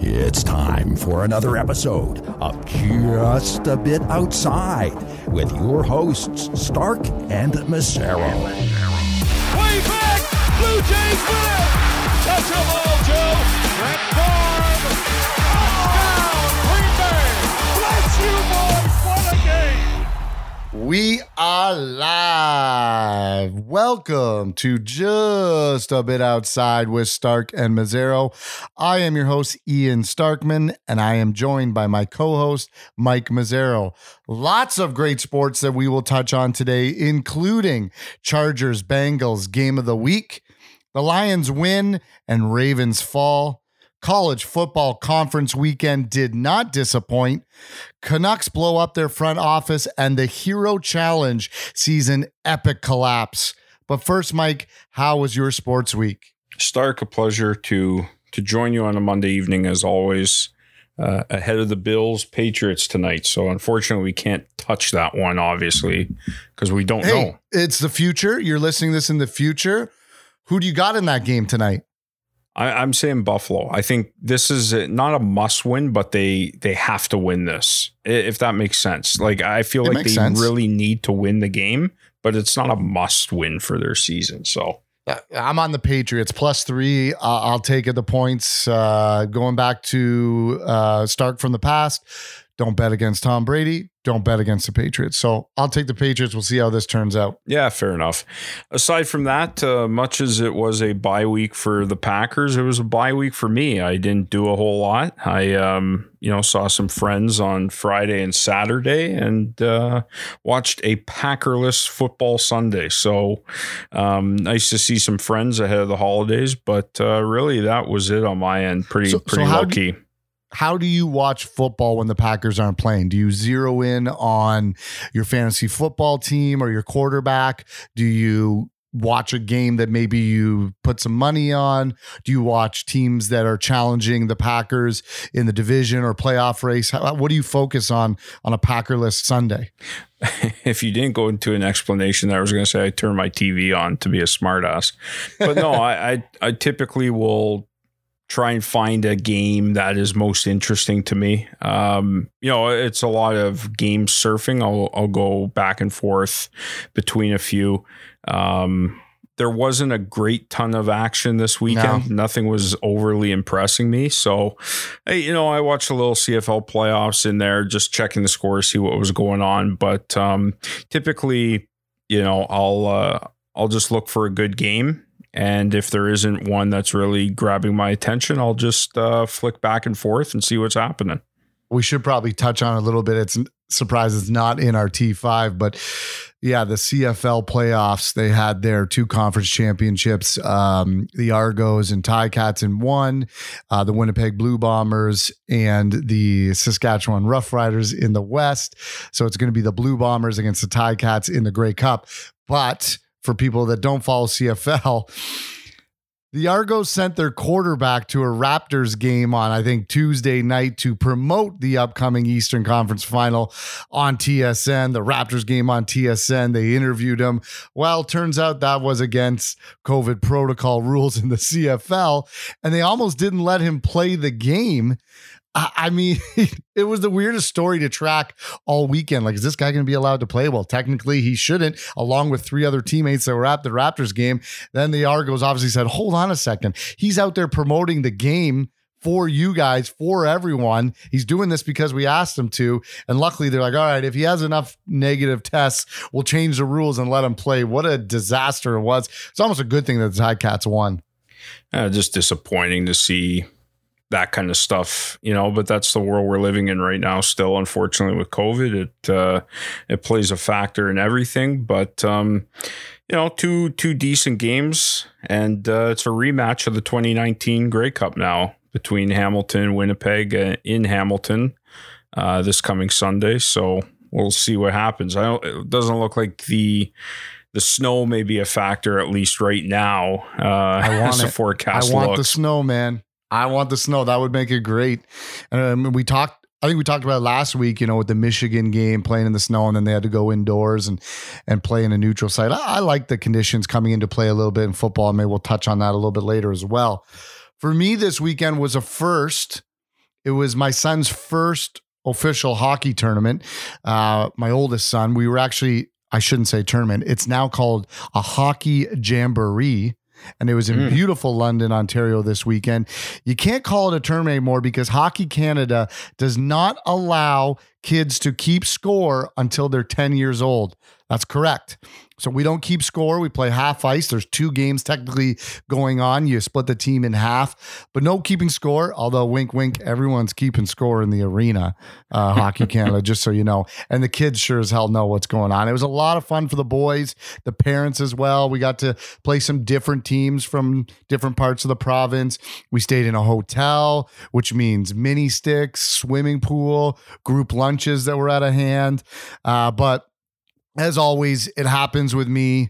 It's time for another episode of Just a Bit Outside with your hosts, Stark and Mazzaro. Way back! Blue Jays win it! Touch the ball, Joe! Brett Favre! Touchdown, Green Bay! Bless you, boys! What a game! We are live. Welcome to Just a Bit Outside with Stark and Mazzaro. I am your host, Ian Starkman, and I am joined by my co-host, Mike Mazzaro. Lots of great sports that we will touch on today, including Chargers-Bengals game of the week, the Lions win and Ravens fall. College football conference weekend did not disappoint. Canucks blow up their front office and the Hero Challenge sees an epic collapse. But first, Mike, how was your sports week? Stark, a pleasure to join you on a Monday evening as always, ahead of the Bills Patriots tonight. So unfortunately, we can't touch that one, obviously, because we don't know. It's the future. You're listening to this in the future. Who do you got in that game tonight? I'm saying Buffalo. I think this is not a must win, but they have to win this, if that makes sense. Like, I feel like they really need to win the game, but it's not a must win for their season. So I'm on the Patriots +3. I'll take it. The points going back to Stark from the past. Don't bet against Tom Brady. Don't bet against the Patriots. So I'll take the Patriots. We'll see how this turns out. Yeah, fair enough. Aside from that, much as it was a bye week for the Packers, it was a bye week for me. I didn't do a whole lot. I, saw some friends on Friday and Saturday and watched a Packerless football Sunday. So nice to see some friends ahead of the holidays. But really, that was it on my end. Pretty low key. How do you watch football when the Packers aren't playing? Do you zero in on your fantasy football team or your quarterback? Do you watch a game that maybe you put some money on? Do you watch teams that are challenging the Packers in the division or playoff race? What do you focus on a Packerless Sunday? If you didn't go into an explanation, I was going to say I turn my TV on to be a smartass. But no, I typically will try and find a game that is most interesting to me. It's a lot of game surfing. I'll go back and forth between a few. There wasn't a great ton of action this weekend. No. Nothing was overly impressing me. So, I watched a little CFL playoffs in there, just checking the scores, see what was going on. But typically, I'll just look for a good game. And if there isn't one that's really grabbing my attention, I'll just flick back and forth and see what's happening. We should probably touch on a little bit. It's surprised it's not in our T5, but yeah, the CFL playoffs, they had their two conference championships, the Argos and Ticats in one, the Winnipeg Blue Bombers and the Saskatchewan Roughriders in the West. So it's going to be the Blue Bombers against the Ticats in the Grey Cup. But for people that don't follow CFL, the Argos sent their quarterback to a Raptors game on, I think, Tuesday night to promote the upcoming Eastern Conference Final on TSN, the Raptors game on TSN. They interviewed him. Well, turns out that was against COVID protocol rules in the CFL, and they almost didn't let him play the game. I mean, it was the weirdest story to track all weekend. Like, is this guy going to be allowed to play? Well, technically he shouldn't, along with three other teammates that were at the Raptors game. Then the Argos obviously said, hold on a second. He's out there promoting the game for you guys, for everyone. He's doing this because we asked him to. And luckily they're like, all right, if he has enough negative tests, we'll change the rules and let him play. What a disaster it was. It's almost a good thing that the Ticats won. Just disappointing to see that kind of stuff, but that's the world we're living in right now. Still, unfortunately, with COVID, it plays a factor in everything. But two decent games, and it's a rematch of the 2019 Grey Cup now between Hamilton and Winnipeg in Hamilton this coming Sunday. So we'll see what happens. It doesn't look like the snow may be a factor, at least right now. I want the forecast. I want the snow, man. I want the snow. That would make it great. And I think we talked about it last week, with the Michigan game playing in the snow, and then they had to go indoors and play in a neutral site. I like the conditions coming into play a little bit in football, and maybe we'll touch on that a little bit later as well. For me, this weekend was a first It was my son's first official hockey tournament. My oldest son, we were actually, I shouldn't say tournament. It's now called a hockey jamboree. And it was in beautiful London, Ontario this weekend. You can't call it a tournament anymore because Hockey Canada does not allow kids to keep score until they're 10 years old. That's correct. So we don't keep score. We play half ice. There's 2 games technically going on. You split the team in half, but no keeping score. Although wink, wink, everyone's keeping score in the arena, Hockey Canada, just so you know. And the kids sure as hell know what's going on. It was a lot of fun for the boys, the parents as well. We got to play some different teams from different parts of the province. We stayed in a hotel, which means mini sticks, swimming pool, group lunches that were out of hand. But as always, it happens with me.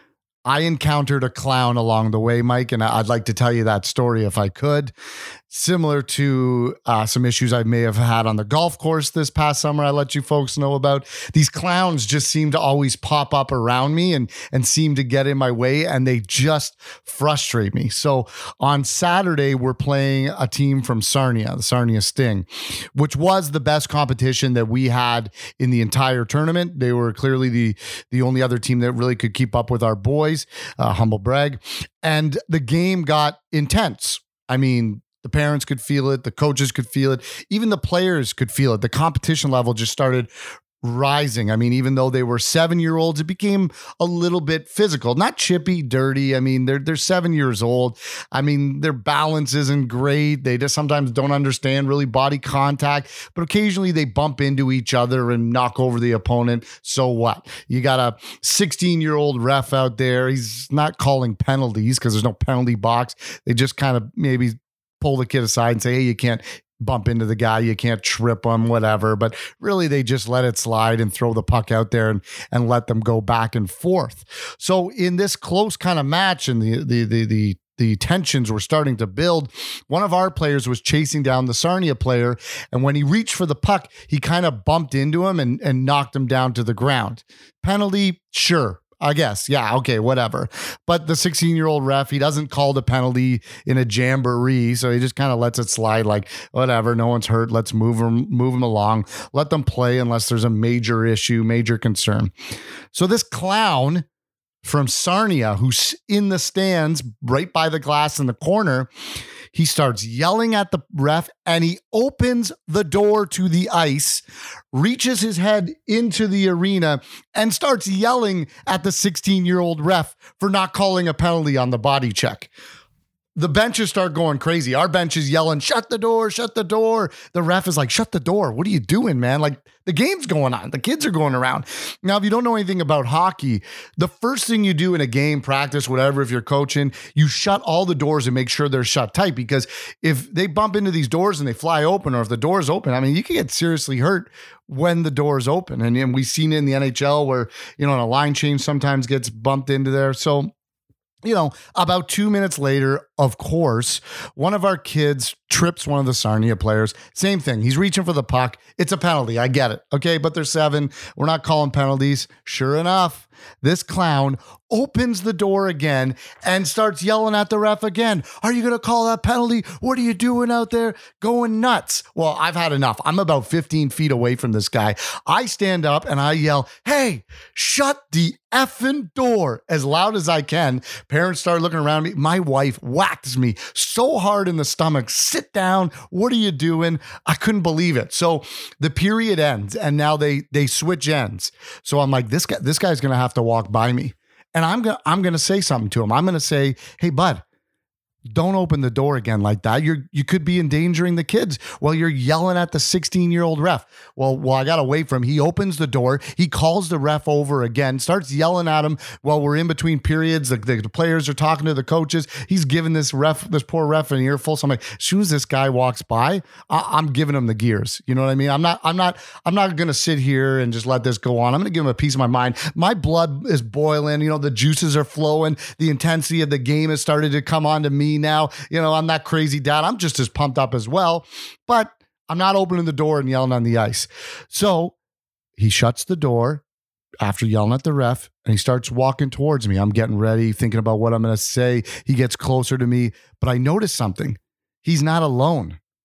I encountered a clown along the way, Mike, and I'd like to tell you that story if I could. Similar to some issues I may have had on the golf course this past summer, I let you folks know about. These clowns just seem to always pop up around me and seem to get in my way, and they just frustrate me. So on Saturday, we're playing a team from Sarnia, the Sarnia Sting, which was the best competition that we had in the entire tournament. They were clearly the only other team that really could keep up with our boys, humble brag. And the game got intense. I mean, the parents could feel it. The coaches could feel it. Even the players could feel it. The competition level just started rising. I mean, even though they were 7-year-olds, it became a little bit physical, not chippy, dirty. I mean, they're 7 years old. I mean, their balance isn't great. They just sometimes don't understand really body contact, but occasionally they bump into each other and knock over the opponent. So what? You got a 16-year-old ref out there. He's not calling penalties because there's no penalty box. They just kind of maybe pull the kid aside and say, hey, you can't bump into the guy, you can't trip him, whatever. But really, they just let it slide and throw the puck out there and let them go back and forth. So in this close kind of match, and the tensions were starting to build, one of our players was chasing down the Sarnia player, and when he reached for the puck, he kind of bumped into him and knocked him down to the ground. Penalty, sure. I guess. Yeah. Okay. Whatever. But the 16-year-old ref, he doesn't call the penalty in a jamboree. So he just kind of lets it slide like, whatever. No one's hurt. Let's move them along. Let them play unless there's a major issue, major concern. So this clown from Sarnia, who's in the stands right by the glass in the corner, he starts yelling at the ref and he opens the door to the ice, reaches his head into the arena and starts yelling at the 16-year-old ref for not calling a penalty on the body check. The benches start going crazy. Our bench is yelling, shut the door, shut the door. The ref is like, shut the door. What are you doing, man? Like, the game's going on. The kids are going around. Now, if you don't know anything about hockey, the first thing you do in a game, practice, whatever, if you're coaching, you shut all the doors and make sure they're shut tight, because if they bump into these doors and they fly open, or if the door's open, I mean, you can get seriously hurt when the door's open. And we've seen it in the NHL where, a line change sometimes gets bumped into there. So, about 2 minutes later, of course, one of our kids trips one of the Sarnia players. Same thing. He's reaching for the puck. It's a penalty. I get it. Okay, but they're 7. We're not calling penalties. Sure enough, this clown opens the door again and starts yelling at the ref again. Are you going to call that penalty? What are you doing out there? Going nuts. Well, I've had enough. I'm about 15 feet away from this guy. I stand up and I yell, hey, shut the effing door as loud as I can. Parents start looking around me. My wife whacks me so hard in the stomach. Sit down. What are you doing? I couldn't believe it. So the period ends and now they switch ends. So I'm like, this guy's going to have to walk by me. And I'm going to say something to him. I'm going to say, hey, bud, don't open the door again like that. You could be endangering the kids while you're yelling at the 16-year-old ref. Well, I got to wait for him. He opens the door. He calls the ref over again, starts yelling at him while we're in between periods. The players are talking to the coaches. He's giving this poor ref an earful. So I'm like, as soon as this guy walks by, I'm giving him the gears. You know what I mean? I'm not going to sit here and just let this go on. I'm going to give him a piece of my mind. My blood is boiling. The juices are flowing. The intensity of the game has started to come on to me now. I'm that crazy dad. I'm just as pumped up as well, but I'm not opening the door and yelling on the ice. So he shuts the door after yelling at the ref and he starts walking towards me. I'm getting ready, thinking about what I'm going to say. He gets closer to me, but I notice something. He's not alone.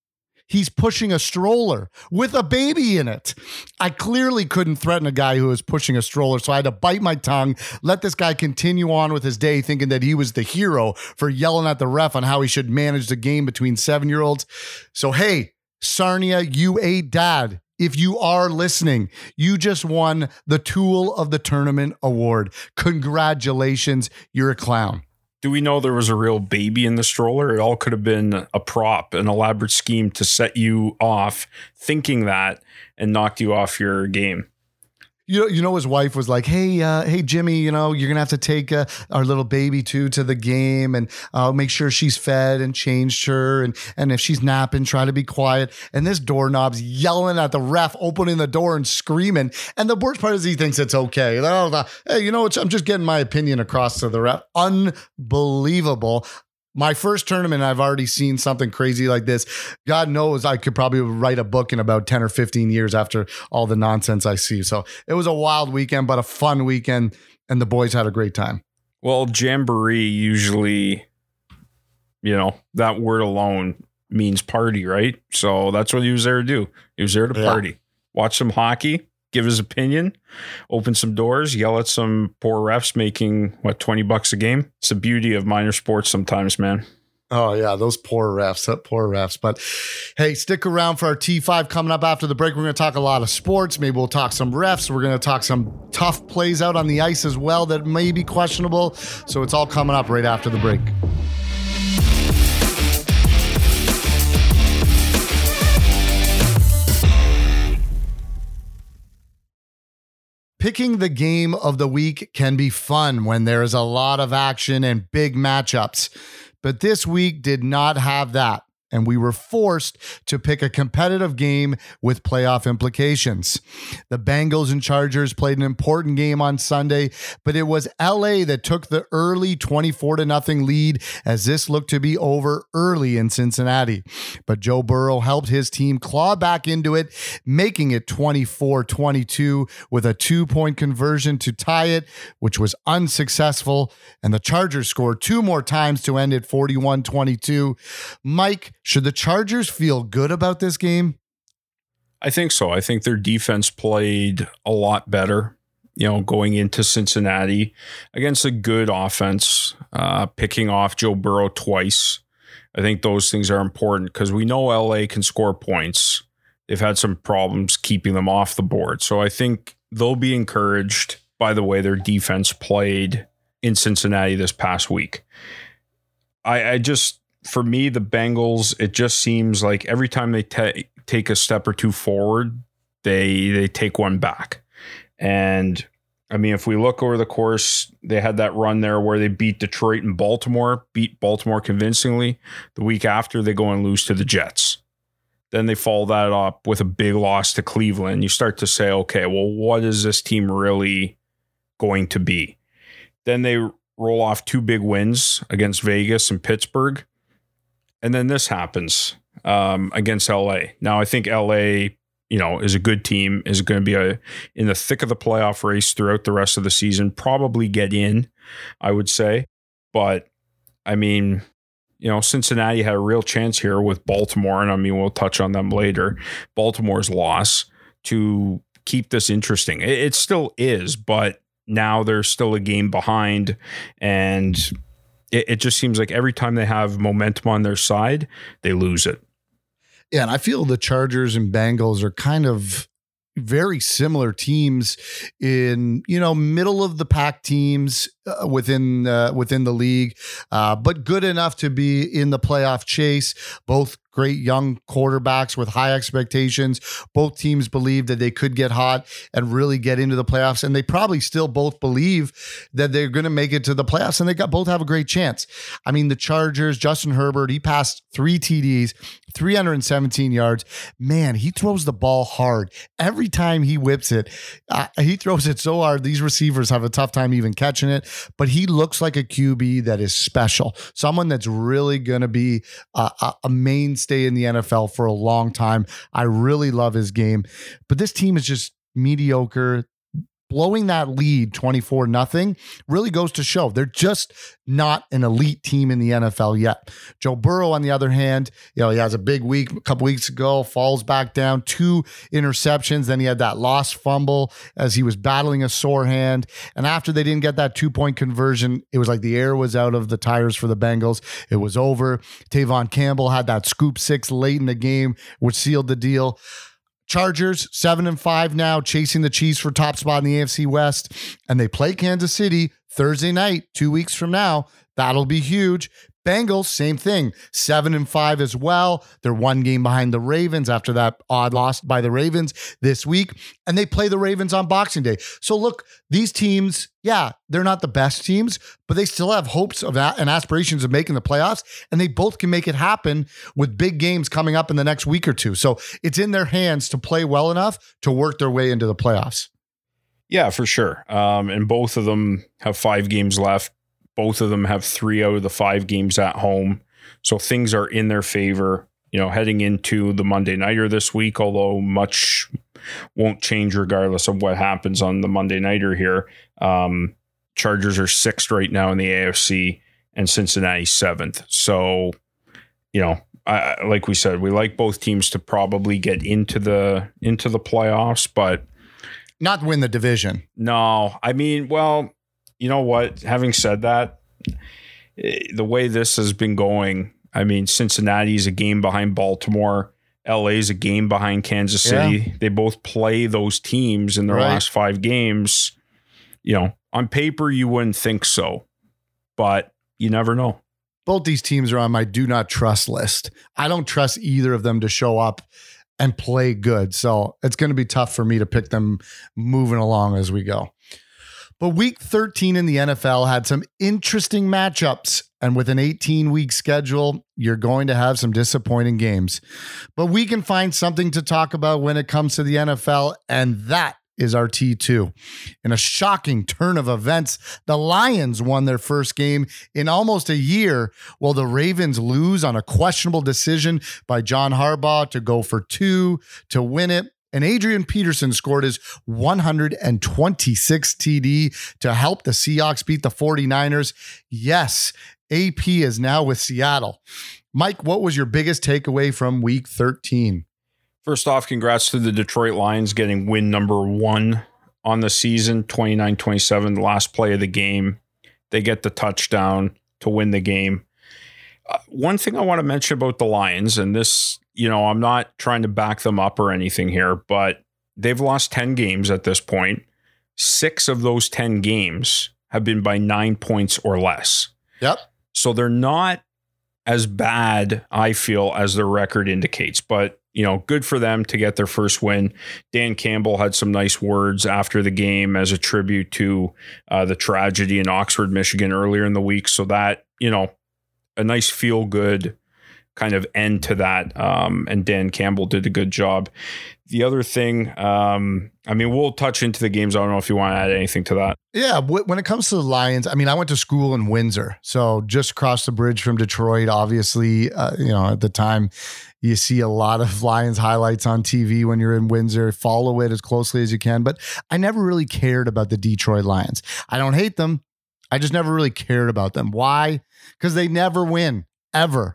He's pushing a stroller with a baby in it. I clearly couldn't threaten a guy who was pushing a stroller, so I had to bite my tongue, let this guy continue on with his day thinking that he was the hero for yelling at the ref on how he should manage the game between 7-year-olds. So, hey, Sarnia, you a dad. If you are listening, you just won the Tool of the Tournament award. Congratulations, you're a clown. Do we know there was a real baby in the stroller? It all could have been a prop, an elaborate scheme to set you off thinking that and knocked you off your game. You know, his wife was like, hey, Jimmy, you're going to have to take our little baby to the game and make sure she's fed and changed her. And if she's napping, try to be quiet. And this doorknob's yelling at the ref, opening the door and screaming. And the worst part is he thinks it's okay. Hey, I'm just getting my opinion across to the ref. Unbelievable. My first tournament, I've already seen something crazy like this. God knows I could probably write a book in about 10 or 15 years after all the nonsense I see. So it was a wild weekend, but a fun weekend, and the boys had a great time. Well, jamboree usually, that word alone means party, right? So that's what he was there to do. He was there to party, watch some hockey, give his opinion, open some doors, yell at some poor refs making, $20 a game? It's the beauty of minor sports sometimes, man. Oh, yeah, those poor refs. But hey, stick around for our T5 coming up after the break. We're going to talk a lot of sports. Maybe we'll talk some refs. We're going to talk some tough plays out on the ice as well that may be questionable. So it's all coming up right after the break. Picking the game of the week can be fun when there is a lot of action and big matchups, but this week did not have that, and we were forced to pick a competitive game with playoff implications. The Bengals and Chargers played an important game on Sunday, but it was LA that took the early 24-0 lead as this looked to be over early in Cincinnati. But Joe Burrow helped his team claw back into it, making it 24-22 with a 2-point conversion to tie it, which was unsuccessful, and the Chargers scored 2 more times to end it 41-22. Mike, should the Chargers feel good about this game? I think so. I think their defense played a lot better, going into Cincinnati against a good offense, picking off Joe Burrow twice. I think those things are important because we know LA can score points. They've had some problems keeping them off the board. So I think they'll be encouraged by the way their defense played in Cincinnati this past week. For me, the Bengals, it just seems like every time they take a step or two forward, they take one back. And I mean, if we look over the course, they had that run there where they beat Detroit and beat Baltimore convincingly. The week after, they go and lose to the Jets. Then they follow that up with a big loss to Cleveland. You start to say, okay, well, what is this team really going to be? Then they roll off 2 big wins against Vegas and Pittsburgh. And then this happens against LA. Now, I think LA, is a good team, is going to be in the thick of the playoff race throughout the rest of the season, probably get in, I would say. But, I mean, Cincinnati had a real chance here with Baltimore, and I mean, we'll touch on them later. Baltimore's loss to keep this interesting. It still is, but now they're still a game behind, and it just seems like every time they have momentum on their side, they lose it. Yeah, and I feel the Chargers and Bengals are kind of very similar teams in, middle of the pack teams within the league, but good enough to be in the playoff chase. Both great young quarterbacks with high expectations. Both teams believe that they could get hot and really get into the playoffs, and they probably still both believe that they're going to make it to the playoffs, and they both have a great chance. I mean, the Chargers, Justin Herbert, he passed 3 TDs, 317 yards. Man, he throws the ball hard. Every time he whips it, he throws it so hard, these receivers have a tough time even catching it, but he looks like a QB that is special, someone that's really going to be a mainstay in the NFL for a long time. I really love his game, but this team is just mediocre. blowing that lead 24-0 really goes to show they're just not an elite team in the NFL yet. Joe Burrow, on the other hand, he has a big week a couple weeks ago, falls back down, 2 interceptions. Then he had that lost fumble as he was battling a sore hand. And after they didn't get that 2-point conversion, it was like the air was out of the tires for the Bengals. It was over. Tavon Campbell had that scoop 6 late in the game, which sealed the deal. Chargers 7-5 now, chasing the Chiefs for top spot in the AFC West, and they play Kansas City Thursday night, 2 weeks from now. That'll be huge. Bengals, same thing, 7-5 as well. They're 1 game behind the Ravens after that odd loss by the Ravens this week, and they play the Ravens on Boxing Day. So look, these teams, they're not the best teams, but they still have hopes of that and aspirations of making the playoffs, and they both can make it happen with big games coming up in the next week or two. So it's in their hands to play well enough to work their way into the playoffs. Yeah, for sure. And both of them have 5 games left. Both of them have 3 out of the 5 games at home. So things are in their favor, heading into the Monday Nighter this week, although much won't change regardless of what happens on the Monday Nighter here. Chargers are 6th right now in the AFC and Cincinnati 7th. So, like we said, we like both teams to probably get into the playoffs, but not win the division. No, I mean, well, you know what? Having said that, the way this has been going, I mean, Cincinnati is a game behind Baltimore. LA is a game behind Kansas City. Yeah. They both play those teams in their last 5 games. On paper, you wouldn't think so, but you never know. Both these teams are on my do not trust list. I don't trust either of them to show up and play good. So it's going to be tough for me to pick them moving along as we go. But week 13 in the NFL had some interesting matchups, and with an 18-week schedule, you're going to have some disappointing games. But we can find something to talk about when it comes to the NFL, and that is our T2. In a shocking turn of events, the Lions won their first game in almost a year, while the Ravens lose on a questionable decision by John Harbaugh to go for 2 to win it. And Adrian Peterson scored his 126th TD to help the Seahawks beat the 49ers. Yes, AP is now with Seattle. Mike, what was your biggest takeaway from week 13? First off, congrats to the Detroit Lions getting win number 1 on the season, 29-27, the last play of the game. They get the touchdown to win the game. One thing I want to mention about the Lions, and this, I'm not trying to back them up or anything here, but they've lost 10 games at this point. 6 of those 10 games have been by 9 points or less. Yep. So they're not as bad, I feel, as their record indicates, but good for them to get their first win. Dan Campbell had some nice words after the game as a tribute to the tragedy in Oxford, Michigan earlier in the week. So that, a nice feel good kind of end to that. And Dan Campbell did a good job. The other thing, we'll touch into the games. I don't know if you want to add anything to that. Yeah. When it comes to the Lions, I went to school in Windsor, so just across the bridge from Detroit, obviously, at the time you see a lot of Lions highlights on TV when you're in Windsor, follow it as closely as you can. But I never really cared about the Detroit Lions. I don't hate them. I just never really cared about them. Why? Because they never win, ever.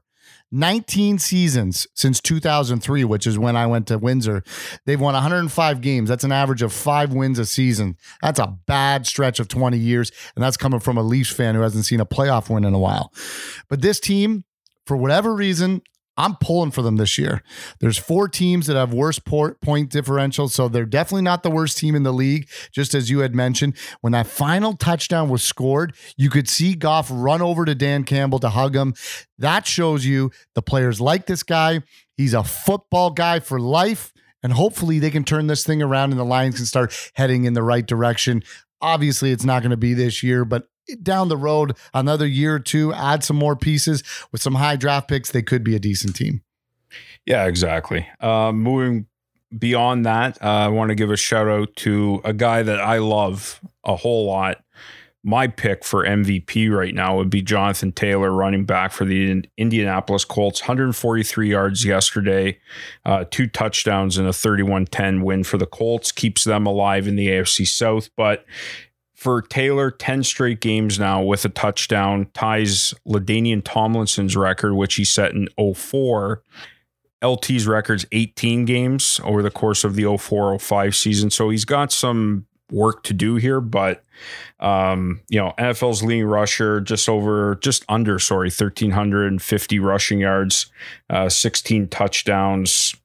19 seasons since 2003, which is when I went to Windsor. They've won 105 games. That's an average of 5 wins a season. That's a bad stretch of 20 years, and that's coming from a Leafs fan who hasn't seen a playoff win in a while. But this team, for whatever reason, I'm pulling for them this year. There's 4 teams that have worse point differential, so they're definitely not the worst team in the league, just as you had mentioned. When that final touchdown was scored, you could see Goff run over to Dan Campbell to hug him. That shows you the players like this guy. He's a football guy for life, and hopefully they can turn this thing around and the Lions can start heading in the right direction. Obviously, it's not going to be this year, but down the road, another year or two, add some more pieces with some high draft picks, they could be a decent team. Yeah, exactly. Moving beyond that, I want to give a shout out to a guy that I love a whole lot, my pick for MVP right now would be Jonathan Taylor, running back for the Indianapolis Colts. 143 yards yesterday, 2 touchdowns and a 31-10 win for the Colts. Keeps them alive in the AFC South. But for Taylor, 10 straight games now with a touchdown, ties LaDainian Tomlinson's record, which he set in 2004. LT's record's 18 games over the course of the 2004-05 season. So he's got some work to do here, but NFL's leading rusher, just under 1,350 rushing yards, 16 touchdowns.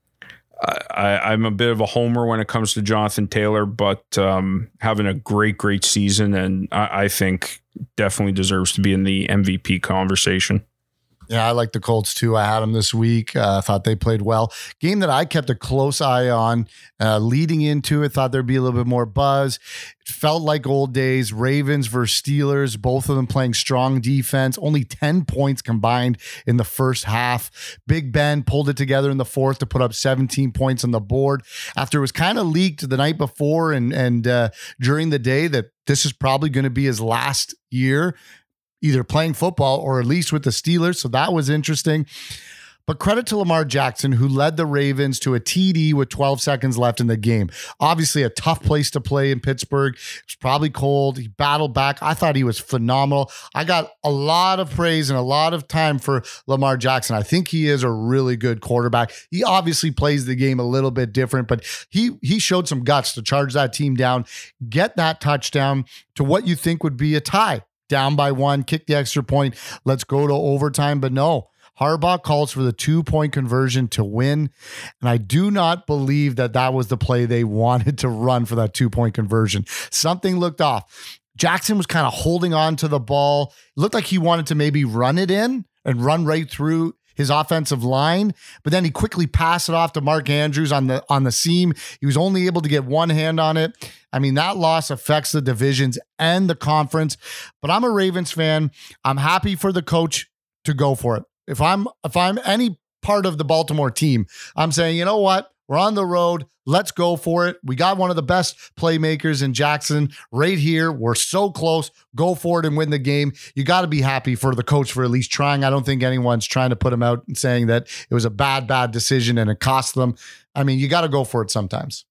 I'm a bit of a homer when it comes to Jonathan Taylor, but having a great season, and I think definitely deserves to be in the MVP conversation. Yeah, I like the Colts too. I had them this week. I thought they played well. Game that I kept a close eye on leading into it. Thought there'd be a little bit more buzz. It felt like old days. Ravens versus Steelers, both of them playing strong defense. Only 10 points combined in the first half. Big Ben pulled it together in the fourth to put up 17 points on the board. After it was kind of leaked the night before and during the day that this is probably going to be his last year, either playing football or at least with the Steelers. So that was interesting. But credit to Lamar Jackson, who led the Ravens to a TD with 12 seconds left in the game. Obviously a tough place to play in Pittsburgh. It was probably cold. He battled back. I thought he was phenomenal. I got a lot of praise and a lot of time for Lamar Jackson. I think he is a really good quarterback. He obviously plays the game a little bit different, but he showed some guts to charge that team down, get that touchdown to what you think would be a tie. Down by 1, kick the extra point. Let's go to overtime. But no, Harbaugh calls for the 2-point conversion to win. And I do not believe that was the play they wanted to run for that 2-point conversion. Something looked off. Jackson was kind of holding on to the ball. It looked like he wanted to maybe run it in and run right through his offensive line, but then he quickly passed it off to Mark Andrews on the seam. He was only able to get one hand on it. I mean, that loss affects the divisions and the conference, but I'm a Ravens fan. I'm happy for the coach to go for it. If I'm any part of the Baltimore team, I'm saying, you know what? We're on the road. Let's go for it. We got one of the best playmakers in Jackson right here. We're so close. Go for it and win the game. You got to be happy for the coach for at least trying. I don't think anyone's trying to put him out and saying that it was a bad decision and it cost them. I mean, you got to go for it sometimes.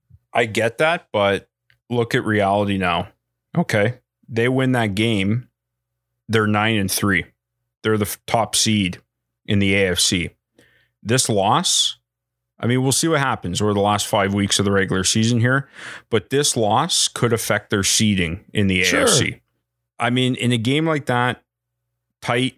I get that, but look at reality now. Okay. They win that game. They're 9-3. They're the top seed in the AFC. This loss, I mean, we'll see what happens over the last 5 weeks of the regular season here, but this loss could affect their seeding in the AFC. I mean, in a game like that, tight,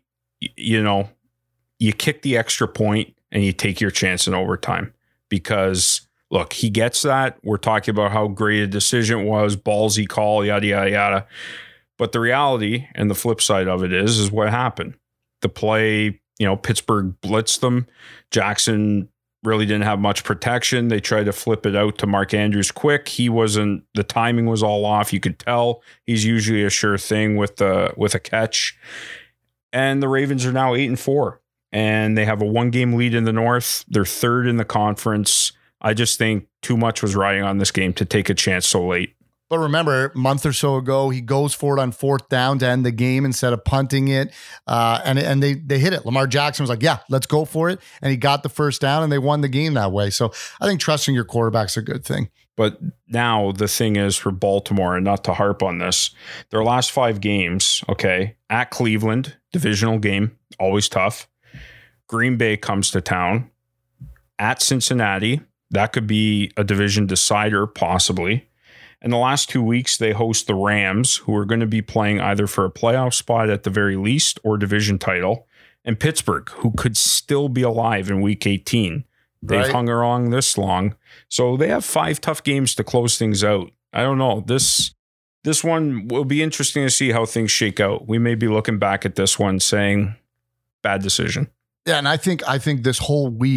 you kick the extra point and you take your chance in overtime because, look, he gets that. We're talking about how great a decision it was, ballsy call, yada, yada, yada. But the reality and the flip side of it is what happened. The play, Pittsburgh blitzed them. Jackson really didn't have much protection. They tried to flip it out to Mark Andrews quick. The timing was all off. You could tell he's usually a sure thing with a catch. And the Ravens are now 8-4 and they have a 1-game lead in the North. They're third in the conference. I just think too much was riding on this game to take a chance so late. But remember, a month or so ago, he goes for it on 4th down to end the game instead of punting it. And they hit it. Lamar Jackson was like, yeah, let's go for it. And he got the first down and they won the game that way. So I think trusting your quarterback's a good thing. But now the thing is for Baltimore, and not to harp on this, their last 5 games, okay, at Cleveland, divisional game, always tough. Green Bay comes to town. At Cincinnati, that could be a division decider, possibly. In the last 2 weeks, they host the Rams, who are going to be playing either for a playoff spot at the very least or division title, and Pittsburgh, who could still be alive in Week 18. They've hung around this long. So they have 5 tough games to close things out. I don't know. This one will be interesting to see how things shake out. We may be looking back at this one saying, bad decision. Yeah, and I think this whole week,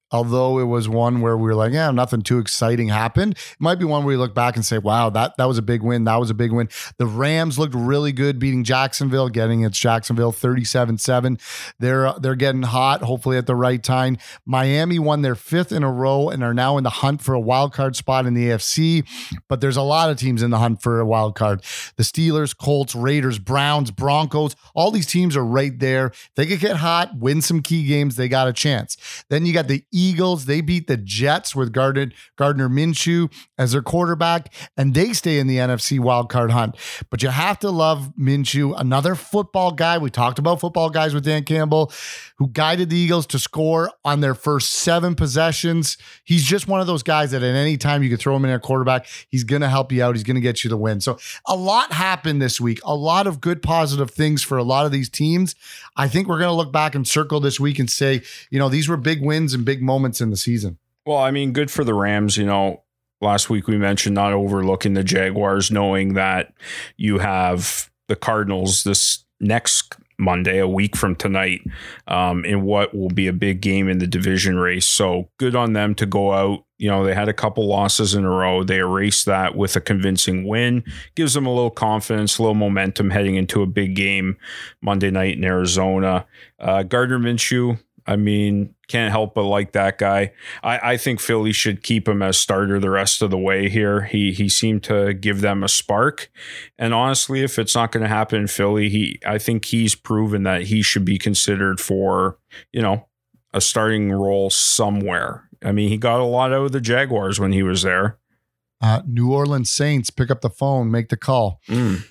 although it was one where we were like, yeah, nothing too exciting happened. It might be one where we look back and say, wow, that was a big win. That was a big win. The Rams looked really good beating Jacksonville, getting it's Jacksonville 37-7. They're getting hot, hopefully at the right time. Miami won their 5th in a row and are now in the hunt for a wild card spot in the AFC, but there's a lot of teams in the hunt for a wild card. The Steelers, Colts, Raiders, Browns, Broncos, all these teams are right there. If they could get hot, win some key games, they got a chance. Then you got the Eagles. They beat the Jets with Gardner Minshew as their quarterback, and they stay in the NFC wildcard hunt. But you have to love Minshew, another football guy. We talked about football guys with Dan Campbell, who guided the Eagles to score on their first 7 possessions. He's just one of those guys that at any time you could throw him in at quarterback, he's going to help you out. He's going to get you the win. So a lot happened this week, a lot of good positive things for a lot of these teams. I think we're going to look back and circle this week and say, these were big wins and big moments in the season. Well, I mean, good for the Rams. Last week we mentioned not overlooking the Jaguars, knowing that you have the Cardinals this next Monday, a week from tonight, in what will be a big game in the division race. So good on them to go out. They had a couple losses in a row. They erased that with a convincing win. Gives them a little confidence, a little momentum heading into a big game Monday night in Arizona. Gardner Minshew, I mean, can't help but like that guy. I think Philly should keep him as starter the rest of the way here. He seemed to give them a spark. And honestly, if it's not going to happen in Philly, I think he's proven that he should be considered for, a starting role somewhere. I mean, he got a lot out of the Jaguars when he was there. New Orleans Saints, pick up the phone, make the call.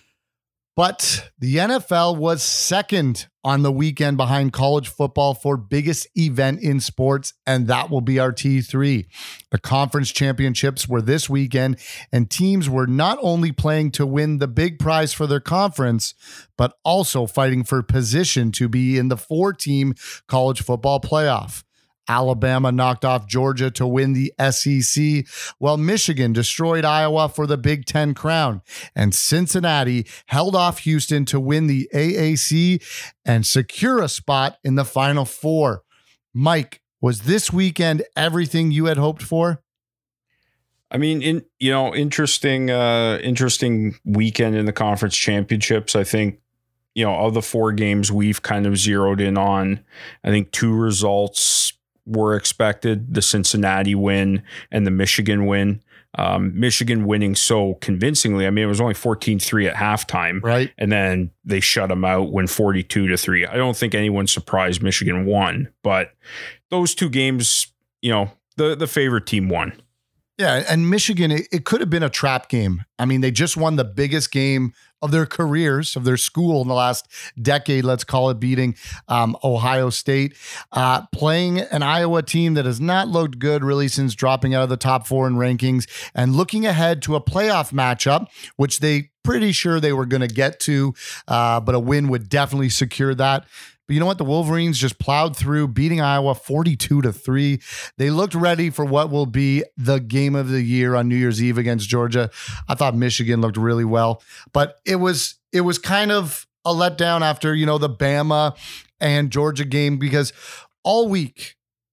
But the NFL was second on the weekend behind college football for biggest event in sports, and that will be our T3. The conference championships were this weekend, and teams were not only playing to win the big prize for their conference, but also fighting for position to be in the 4-team college football playoff. Alabama knocked off Georgia to win the SEC, while Michigan destroyed Iowa for the Big Ten crown. And Cincinnati held off Houston to win the AAC and secure a spot in the Final Four. Mike, was this weekend everything you had hoped for? I mean, interesting weekend in the conference championships. I think, of the 4 games we've kind of zeroed in on, I think 2 results were expected: the Cincinnati win and the Michigan win. Michigan winning so convincingly. I mean, it was only 14-3 at halftime, right? And then they shut them out, win 42-3. I don't think anyone surprised Michigan won, but those 2 games, the favorite team won. Yeah, and Michigan, it could have been a trap game. I mean, they just won the biggest game of their careers, of their school in the last decade, let's call it, beating Ohio State, playing an Iowa team that has not looked good really since dropping out of the top 4 in rankings, and looking ahead to a playoff matchup, which they pretty sure they were going to get to, but a win would definitely secure that. But you know what? The Wolverines just plowed through, beating Iowa 42-3. They looked ready for what will be the game of the year on New Year's Eve against Georgia. I thought Michigan looked really well, but it was kind of a letdown after, the Bama and Georgia game, because all week,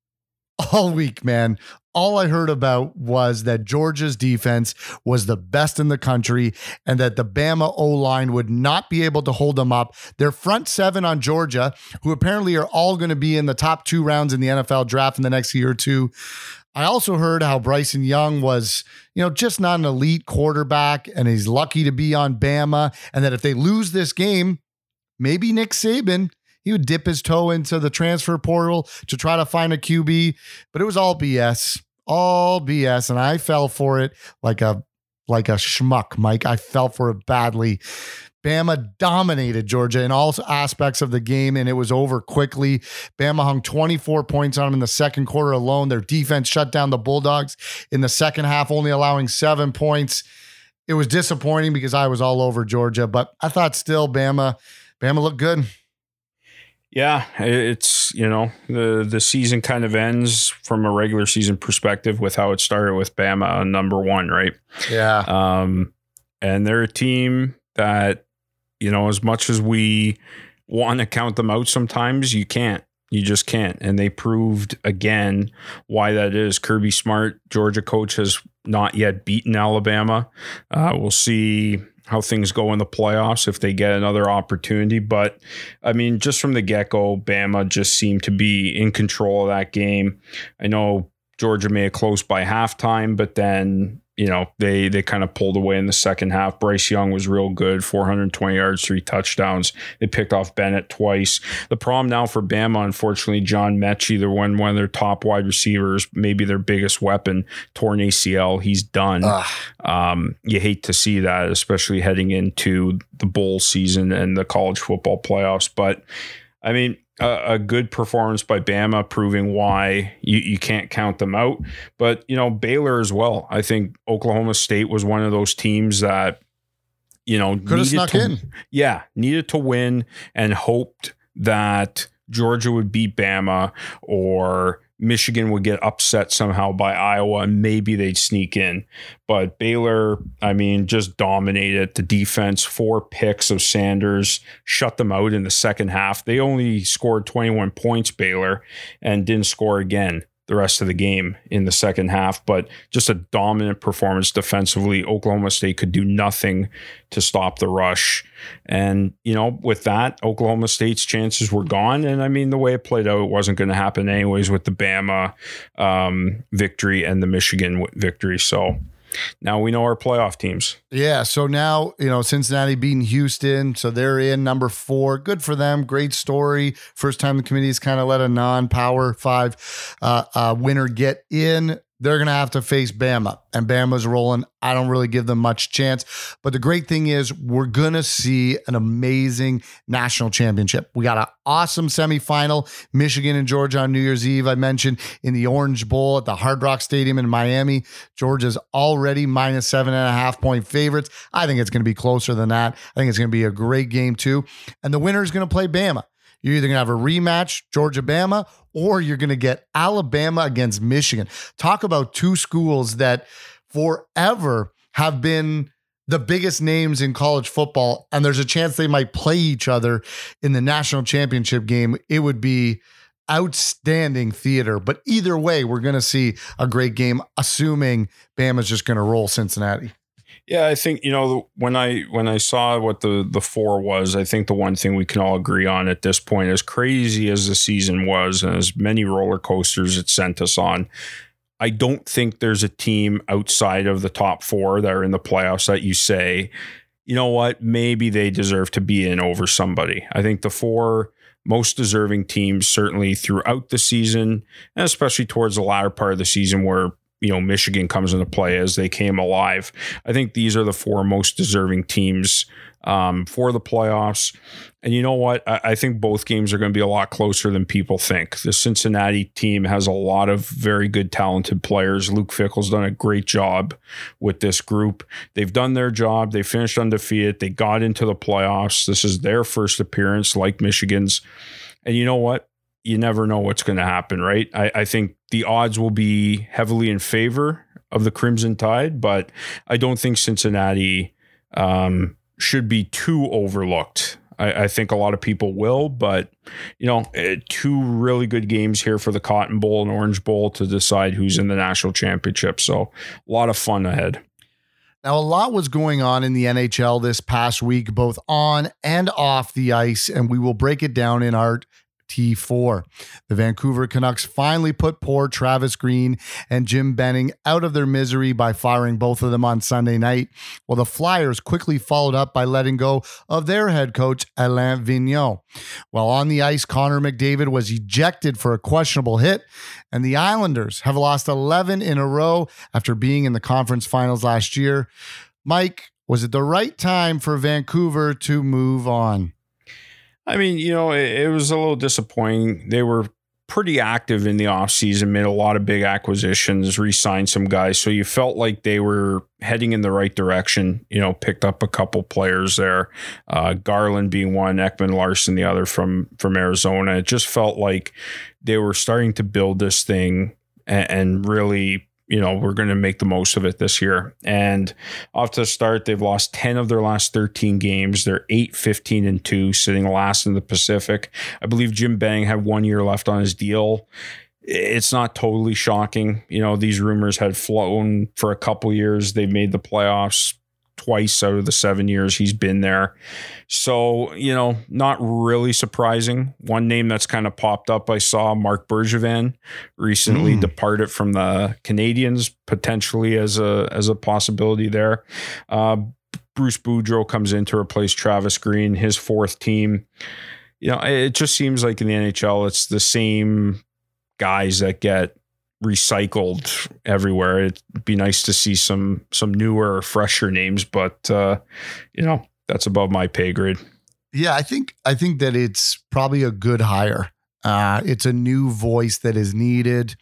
man, all I heard about was that Georgia's defense was the best in the country and that the Bama O-line would not be able to hold them up. Their front 7 on Georgia, who apparently are all going to be in the top 2 rounds in the NFL draft in the next year or 2. I also heard how Bryson Young was, just not an elite quarterback, and he's lucky to be on Bama, and that if they lose this game, maybe Nick Saban, he would dip his toe into the transfer portal to try to find a QB, but it was all BS. All BS, and I fell for it like a schmuck, Mike. I fell for it badly. Bama dominated Georgia in all aspects of the game, and it was over quickly. Bama hung 24 points on them in the second quarter alone. Their defense shut down the Bulldogs in the second half, only allowing 7 points. It was disappointing because I was all over Georgia, but I thought still Bama looked good. Yeah, it's, the season kind of ends from a regular season perspective with how it started with Bama number 1, right? Yeah. And they're a team that, as much as we want to count them out sometimes, you can't. You just can't. And they proved again why that is. Kirby Smart, Georgia coach, has not yet beaten Alabama. We'll see how things go in the playoffs if they get another opportunity. But, I mean, just from the get-go, Bama just seemed to be in control of that game. I know Georgia made it close by halftime, but then, they kind of pulled away in the second half. Bryce Young was real good, 420 yards, 3 touchdowns. They picked off Bennett twice. The problem now for Bama, unfortunately, John Mechie, one of their top wide receivers, maybe their biggest weapon, torn ACL. He's done. You hate to see that, especially heading into the bowl season and the college football playoffs. But, I mean, a good performance by Bama, proving why you can't count them out. But, Baylor as well. I think Oklahoma State was one of those teams that, could have snuck in. Yeah, needed to win and hoped that Georgia would beat Bama or Michigan would get upset somehow by Iowa and maybe they'd sneak in. But Baylor, I mean, just dominated the defense. 4 picks of Sanders, shut them out in the second half. They only scored 21 points, Baylor, and didn't score again the rest of the game in the second half. But just a dominant performance defensively. Oklahoma State could do nothing to stop the rush. And, with that, Oklahoma State's chances were gone. And I mean, the way it played out, it wasn't going to happen anyways with the Bama victory and the Michigan victory. So now we know our playoff teams. Yeah. So now, Cincinnati beating Houston. So they're in number 4. Good for them. Great story. First time the committee's kind of let a non-Power 5 winner get in. They're going to have to face Bama, and Bama's rolling. I don't really give them much chance. But the great thing is we're going to see an amazing national championship. We got an awesome semifinal, Michigan and Georgia on New Year's Eve. I mentioned in the Orange Bowl at the Hard Rock Stadium in Miami. Georgia's already minus 7.5 point favorites. I think it's going to be closer than that. I think it's going to be a great game too. And the winner is going to play Bama. You're either going to have a rematch, Georgia-Bama, or you're going to get Alabama against Michigan. Talk about 2 schools that forever have been the biggest names in college football, and there's a chance they might play each other in the national championship game. It would be outstanding theater. But either way, we're going to see a great game, assuming Bama's just going to roll Cincinnati. Yeah, I think, when I saw what the 4 was, I think the one thing we can all agree on at this point, as crazy as the season was and as many roller coasters it sent us on, I don't think there's a team outside of the top 4 that are in the playoffs that you say, you know what, maybe they deserve to be in over somebody. I think the 4 most deserving teams, certainly throughout the season, and especially towards the latter part of the season where Michigan comes into play as they came alive. I think these are the 4 most deserving teams for the playoffs. And you know what? I think both games are going to be a lot closer than people think. The Cincinnati team has a lot of very good, talented players. Luke Fickell's done a great job with this group. They've done their job. They finished undefeated. They got into the playoffs. This is their first appearance, like Michigan's. And you know what? You never know what's going to happen, right? I think the odds will be heavily in favor of the Crimson Tide, but I don't think Cincinnati should be too overlooked. I think a lot of people will, but 2 really good games here for the Cotton Bowl and Orange Bowl to decide who's in the national championship. So a lot of fun ahead. Now, a lot was going on in the NHL this past week, both on and off the ice, and we will break it down in our T4. The Vancouver Canucks finally put poor Travis Green and Jim Benning out of their misery by firing both of them on Sunday night, while the Flyers quickly followed up by letting go of their head coach, Alain Vigneault. While on the ice, Connor McDavid was ejected for a questionable hit, and the Islanders have lost 11 in a row after being in the conference finals last year. Mike, was it the right time for Vancouver to move on? I mean, it was a little disappointing. They were pretty active in the offseason, made a lot of big acquisitions, re-signed some guys. So you felt like they were heading in the right direction, picked up a couple players there. Garland being one, Ekman Larson the other from Arizona. It just felt like they were starting to build this thing and really we're going to make the most of it this year. And off to the start, they've lost 10 of their last 13 games. They're 8-15-2, sitting last in the Pacific. I believe Jim Benning had 1 year left on his deal. It's not totally shocking. These rumors had flown for a couple years. They've made the playoffs twice out of the 7 years he's been there. So, not really surprising. One name that's kind of popped up, I saw Marc Bergevin recently departed from the Canadiens, potentially as a possibility there. Bruce Boudreau comes in to replace Travis Green, his fourth team. It just seems like in the NHL, it's the same guys that get recycled everywhere. It'd be nice to see some newer, fresher names, but that's above my pay grade. Yeah, I think that it's probably a good hire. It's a new voice that is needed.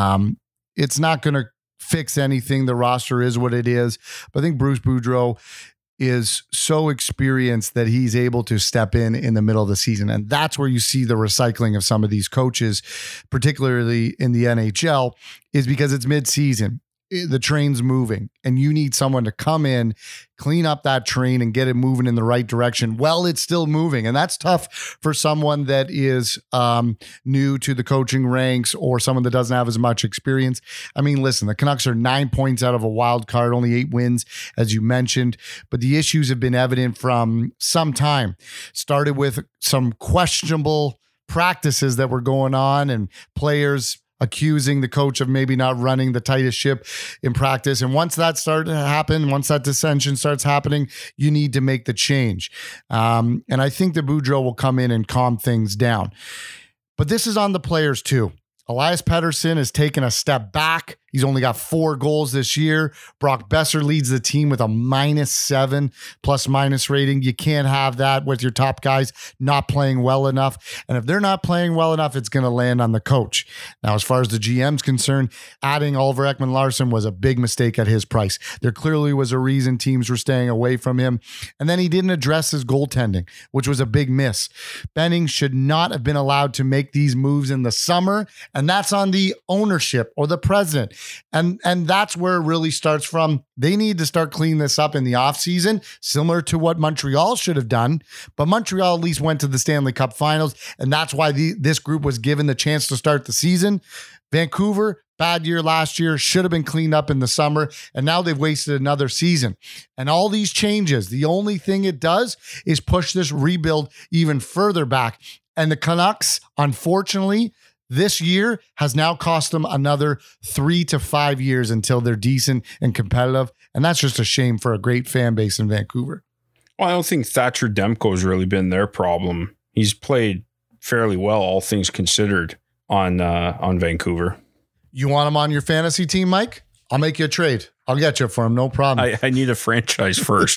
It's not going to fix anything. The roster is what it is, but I think Bruce Boudreau is so experienced that he's able to step in the middle of the season. And that's where you see the recycling of some of these coaches, particularly in the NHL, is because it's mid-season. The train's moving and you need someone to come in, clean up that train and get it moving in the right direction while it's still moving. And that's tough for someone that is new to the coaching ranks or someone that doesn't have as much experience. I mean, listen, the Canucks are 9 points out of a wild card, only 8 wins, as you mentioned, but the issues have been evident from some time. Started with some questionable practices that were going on and players accusing the coach of maybe not running the tightest ship in practice. And once that started to happen, once that dissension starts happening, you need to make the change. And I think that Boudreau will come in and calm things down. But this is on the players too. Elias Pettersson has taken a step back. He's only got 4 goals this year. Brock Besser leads the team with a -7 plus-minus rating. You can't have that with your top guys not playing well enough. And if they're not playing well enough, it's going to land on the coach. Now, as far as the GM's concerned, adding Oliver Ekman-Larsson was a big mistake at his price. There clearly was a reason teams were staying away from him. And then he didn't address his goaltending, which was a big miss. Benning should not have been allowed to make these moves in the summer, and that's on the ownership or the president. And that's where it really starts from. They need to start cleaning this up in the offseason, similar to what Montreal should have done. But Montreal at least went to the Stanley Cup Finals, and that's why this group was given the chance to start the season. Vancouver, bad year last year, should have been cleaned up in the summer, and now they've wasted another season. And all these changes, the only thing it does is push this rebuild even further back. And the Canucks, unfortunately, this year has now cost them another 3 to 5 years until they're decent and competitive. And that's just a shame for a great fan base in Vancouver. Well, I don't think Thatcher Demko has really been their problem. He's played fairly well, all things considered, on Vancouver. You want him on your fantasy team, Mike? I'll make you a trade. I'll get you for him. No problem. I need a franchise first.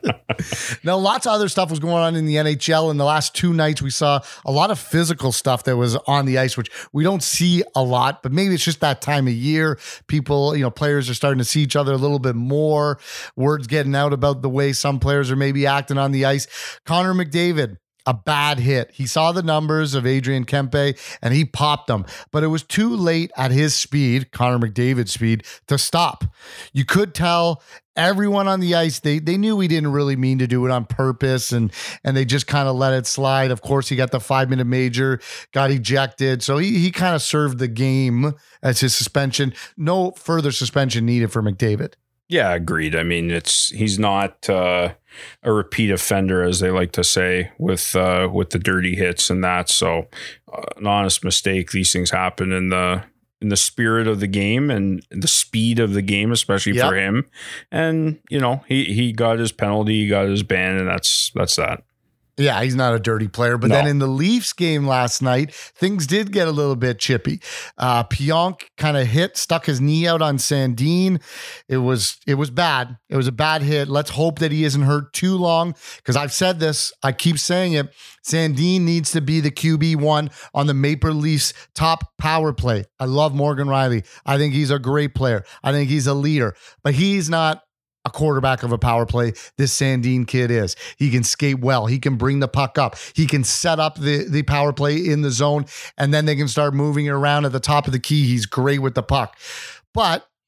Now, lots of other stuff was going on in the NHL. In the last 2 nights, we saw a lot of physical stuff that was on the ice, which we don't see a lot, but maybe it's just that time of year. People, players are starting to see each other a little bit more. Words getting out about the way some players are maybe acting on the ice. Connor McDavid, a bad hit. He saw the numbers of Adrian Kempe and he popped them, but it was too late at his speed, Connor McDavid's speed, to stop. You could tell everyone on the ice, they knew he didn't really mean to do it on purpose, and they just kind of let it slide. Of course, he got the 5-minute major, got ejected. So he kind of served the game as his suspension. No further suspension needed for McDavid. Yeah, agreed. I mean, he's not a repeat offender, as they like to say, with the dirty hits and that. So, an honest mistake. These things happen in the spirit of the game and the speed of the game, especially for him. And he got his penalty, he got his ban, and that's that. Yeah, he's not a dirty player. But then in the Leafs game last night, things did get a little bit chippy. Pionk kind of stuck his knee out on Sandin. It was bad. It was a bad hit. Let's hope that he isn't hurt too long, because I've said this, I keep saying it. Sandin needs to be the QB1 on the Maple Leafs top power play. I love Morgan Riley. I think he's a great player. I think he's a leader, but he's not a quarterback of a power play. This Sandin kid is. He can skate well. He can bring the puck up. He can set up the power play in the zone, and then they can start moving it around at the top of the key. He's great with the puck. But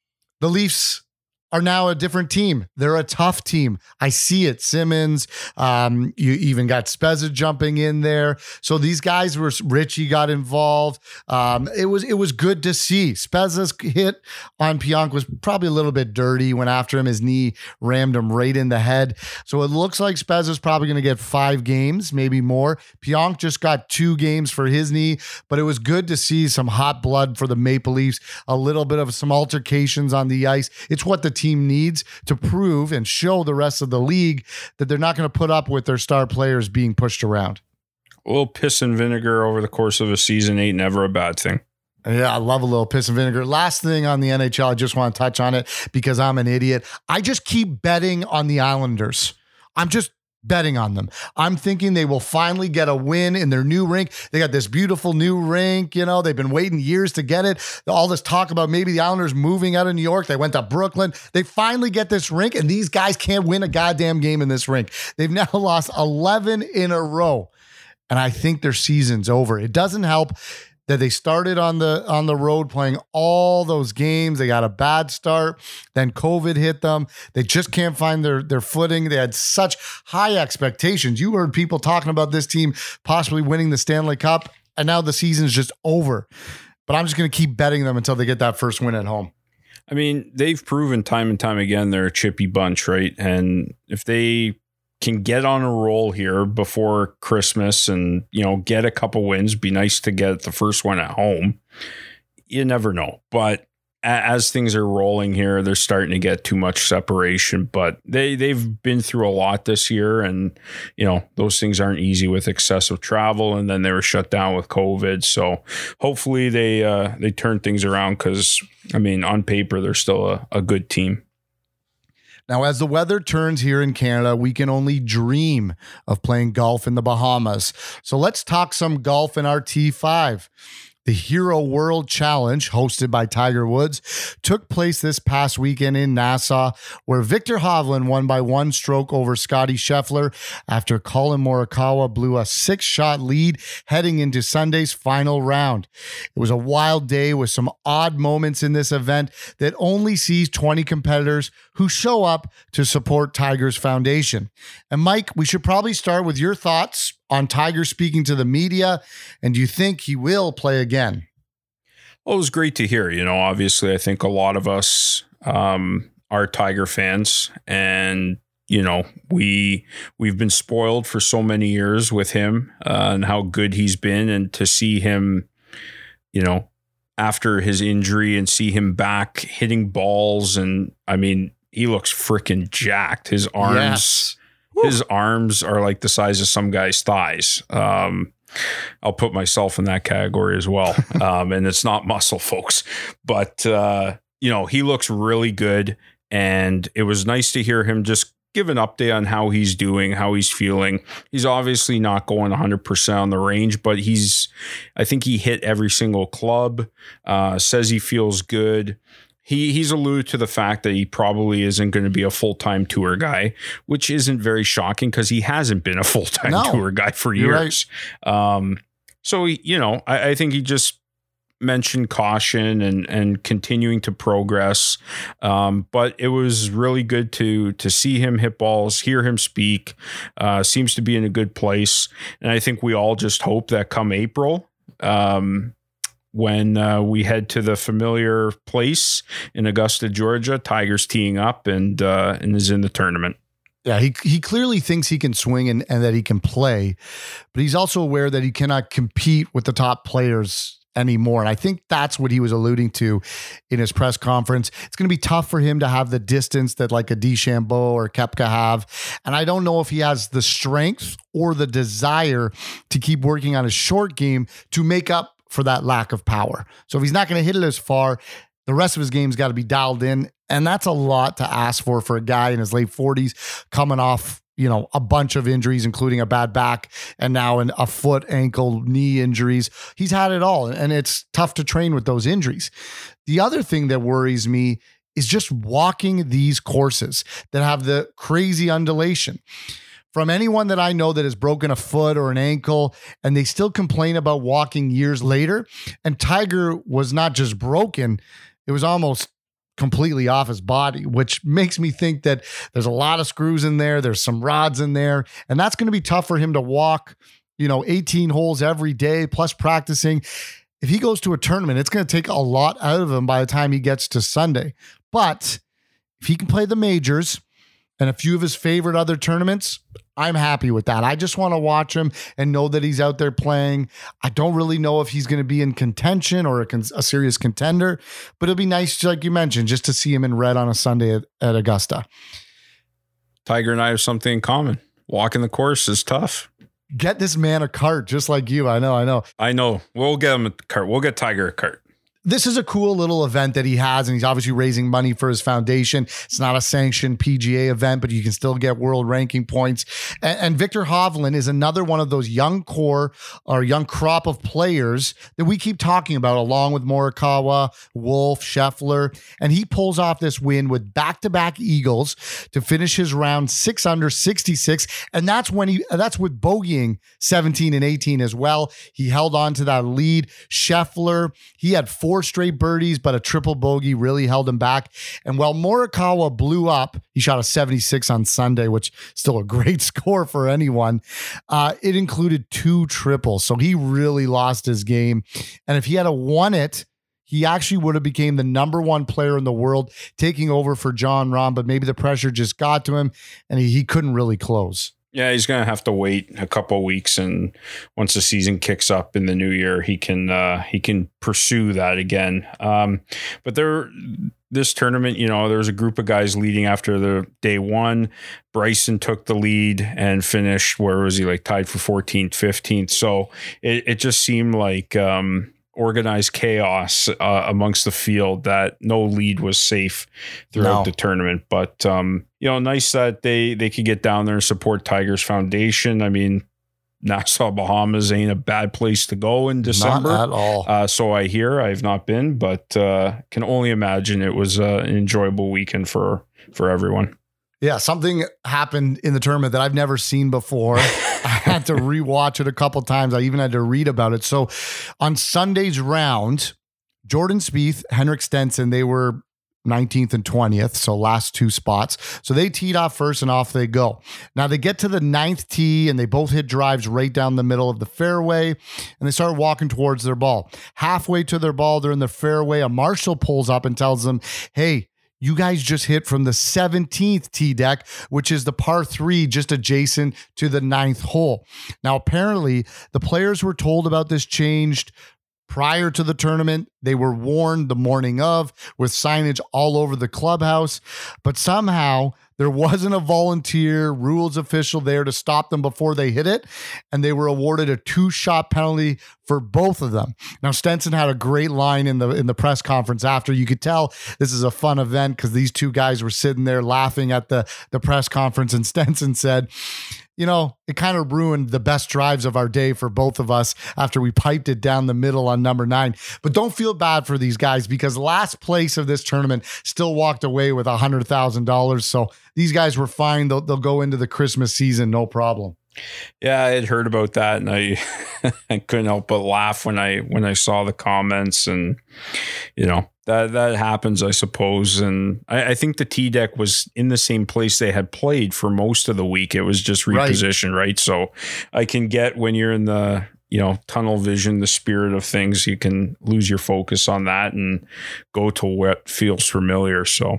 The Leafs are now a different team. They're a tough team. I see it. Simmons, you even got Spezza jumping in there. So these guys Richie got involved. It was good to see. Spezza's hit on Pionk was probably a little bit dirty. Went after him. His knee rammed him right in the head. So it looks like Spezza's probably going to get 5 games, maybe more. Pionk just got 2 games for his knee, but it was good to see some hot blood for the Maple Leafs, a little bit of some altercations on the ice. It's what the team needs to prove and show the rest of the league that they're not going to put up with their star players being pushed around. A little piss and vinegar over the course of a season ain't never a bad thing. Yeah, I love a little piss and vinegar. Last thing on the NHL, I just want to touch on it because I'm an idiot. I just keep betting on the Islanders. I'm just betting on them. I'm thinking they will finally get a win in their new rink. They got this beautiful new rink. You know, they've been waiting years to get it. All this talk about maybe the Islanders moving out of New York. They went to Brooklyn. They finally get this rink, and these guys can't win a goddamn game in this rink. They've now lost 11 in a row, and I think their season's over. It doesn't help that they started on the road playing all those games. They got a bad start. Then COVID hit them. They just can't find their footing. They had such high expectations. You heard people talking about this team possibly winning the Stanley Cup, and now the season's just over. But I'm just going to keep betting them until they get that first win at home. I mean, they've proven time and time again they're a chippy bunch, right? And if they can get on a roll here before Christmas and, get a couple wins, be nice to get the first one at home. You never know. But as things are rolling here, they're starting to get too much separation. But they've been through a lot this year, and, those things aren't easy with excessive travel, and then they were shut down with COVID. So hopefully they turn things around because, on paper, they're still a good team. Now, as the weather turns here in Canada, we can only dream of playing golf in the Bahamas. So let's talk some golf in our T5. The Hero World Challenge, hosted by Tiger Woods, took place this past weekend in Nassau, where Viktor Hovland won by 1 stroke over Scotty Scheffler after Colin Morikawa blew a 6-shot lead heading into Sunday's final round. It was a wild day with some odd moments in this event that only sees 20 competitors who show up to support Tiger's foundation. And Mike, we should probably start with your thoughts on Tiger speaking to the media, and do you think he will play again? Well, it was great to hear. Obviously, I think a lot of us are Tiger fans, and we've been spoiled for so many years with him and how good he's been, and to see him, after his injury and see him back hitting balls, and he looks freaking jacked. His arms. Yes. His arms are like the size of some guy's thighs. I'll put myself in that category as well. And it's not muscle, folks. But, he looks really good. And it was nice to hear him just give an update on how he's doing, how he's feeling. He's obviously not going 100% on the range, but I think he hit every single club, says he feels good. He's alluded to the fact that he probably isn't going to be a full-time tour guy, which isn't very shocking because he hasn't been a full-time tour guy for years. Right. So, I think he just mentioned caution and continuing to progress. But it was really good to see him hit balls, hear him speak. Seems to be in a good place. And I think we all just hope that come April, when we head to the familiar place in Augusta, Georgia, Tiger's teeing up and is in the tournament. Yeah, he clearly thinks he can swing and that he can play, but he's also aware that he cannot compete with the top players anymore. And I think that's what he was alluding to in his press conference. It's going to be tough for him to have the distance that like a DeChambeau or Koepka have. And I don't know if he has the strength or the desire to keep working on his short game to make up for that lack of power. So if he's not going to hit it as far, the rest of his game's got to be dialed in. And that's a lot to ask for a guy in his late 40s coming off, a bunch of injuries, including a bad back and now a foot, ankle, knee injuries. He's had it all, and it's tough to train with those injuries. The other thing that worries me is just walking these courses that have the crazy undulation. From anyone that I know that has broken a foot or an ankle, and they still complain about walking years later. And Tiger was not just broken, it was almost completely off his body, which makes me think that there's a lot of screws in there. There's some rods in there, and that's going to be tough for him to walk, 18 holes every day plus practicing. If he goes to a tournament, it's going to take a lot out of him by the time he gets to Sunday. But if he can play the majors and a few of his favorite other tournaments, I'm happy with that. I just want to watch him and know that he's out there playing. I don't really know if he's going to be in contention or a serious contender, but it'll be nice, like you mentioned, just to see him in red on a Sunday at Augusta. Tiger and I have something in common. Walking the course is tough. Get this man a cart, just like you. I know. We'll get him a cart. We'll get Tiger a cart. This is a cool little event that he has, and he's obviously raising money for his foundation. It's not a sanctioned PGA event, but you can still get world ranking points. And Viktor Hovland is another one of those young core or young crop of players that we keep talking about, along with Morikawa, Wolff, Scheffler. And he pulls off this win with back-to-back eagles to finish his round 6 under 66. And that's with bogeying 17 and 18 as well. He held on to that lead. Scheffler, he had 4 straight birdies, but a triple bogey really held him back. And while Morikawa blew up, he shot a 76 on Sunday, which is still a great score for anyone. It included 2 triples. So he really lost his game. And if he had won it, he actually would have became the number 1 player in the world, taking over for Jon Rahm, but maybe the pressure just got to him and he couldn't really close. Yeah, he's going to have to wait a couple of weeks, and once the season kicks up in the new year, he can pursue that again. But this tournament, there was a group of guys leading after the day one. Bryson took the lead and finished, where was he, like tied for 14th, 15th. So it just seemed like organized chaos amongst the field, that no lead was safe throughout the tournament. But nice that they could get down there and support Tiger's foundation. I mean, Nassau, Bahamas ain't a bad place to go in December. Not at all. So I hear. I've not been, but can only imagine it was an enjoyable weekend for everyone. Yeah, something happened in the tournament that I've never seen before. I had to rewatch it a couple times. I even had to read about it. So on Sunday's round, Jordan Spieth, Henrik Stenson, they were 19th and 20th, so last 2 spots. So they teed off first and off they go. Now they get to the 9th tee and they both hit drives right down the middle of the fairway, and they start walking towards their ball. Halfway to their ball, they're in the fairway. A marshal pulls up and tells them, hey, you guys just hit from the 17th tee deck, which is the par 3 just adjacent to the 9th hole. Now, apparently, the players were told about this changed prior to the tournament. They were warned the morning of with signage all over the clubhouse, but somehow there wasn't a volunteer rules official there to stop them before they hit it, and they were awarded a 2-shot penalty for both of them. Now, Stenson had a great line in the press conference after. You could tell this is a fun event because these 2 guys were sitting there laughing at the press conference, and Stenson said, it kind of ruined the best drives of our day for both of us after we piped it down the middle on number 9. But don't feel bad for these guys, because last place of this tournament still walked away with $100,000. So these guys were fine. They'll go into the Christmas season, no problem. Yeah, I had heard about that, and I couldn't help but laugh when I saw the comments, and that happens, I suppose. And I think the tee deck was in the same place they had played for most of the week. It was just repositioned, right? So I can get, when you're in the tunnel vision, the spirit of things, you can lose your focus on that and go to what feels familiar. So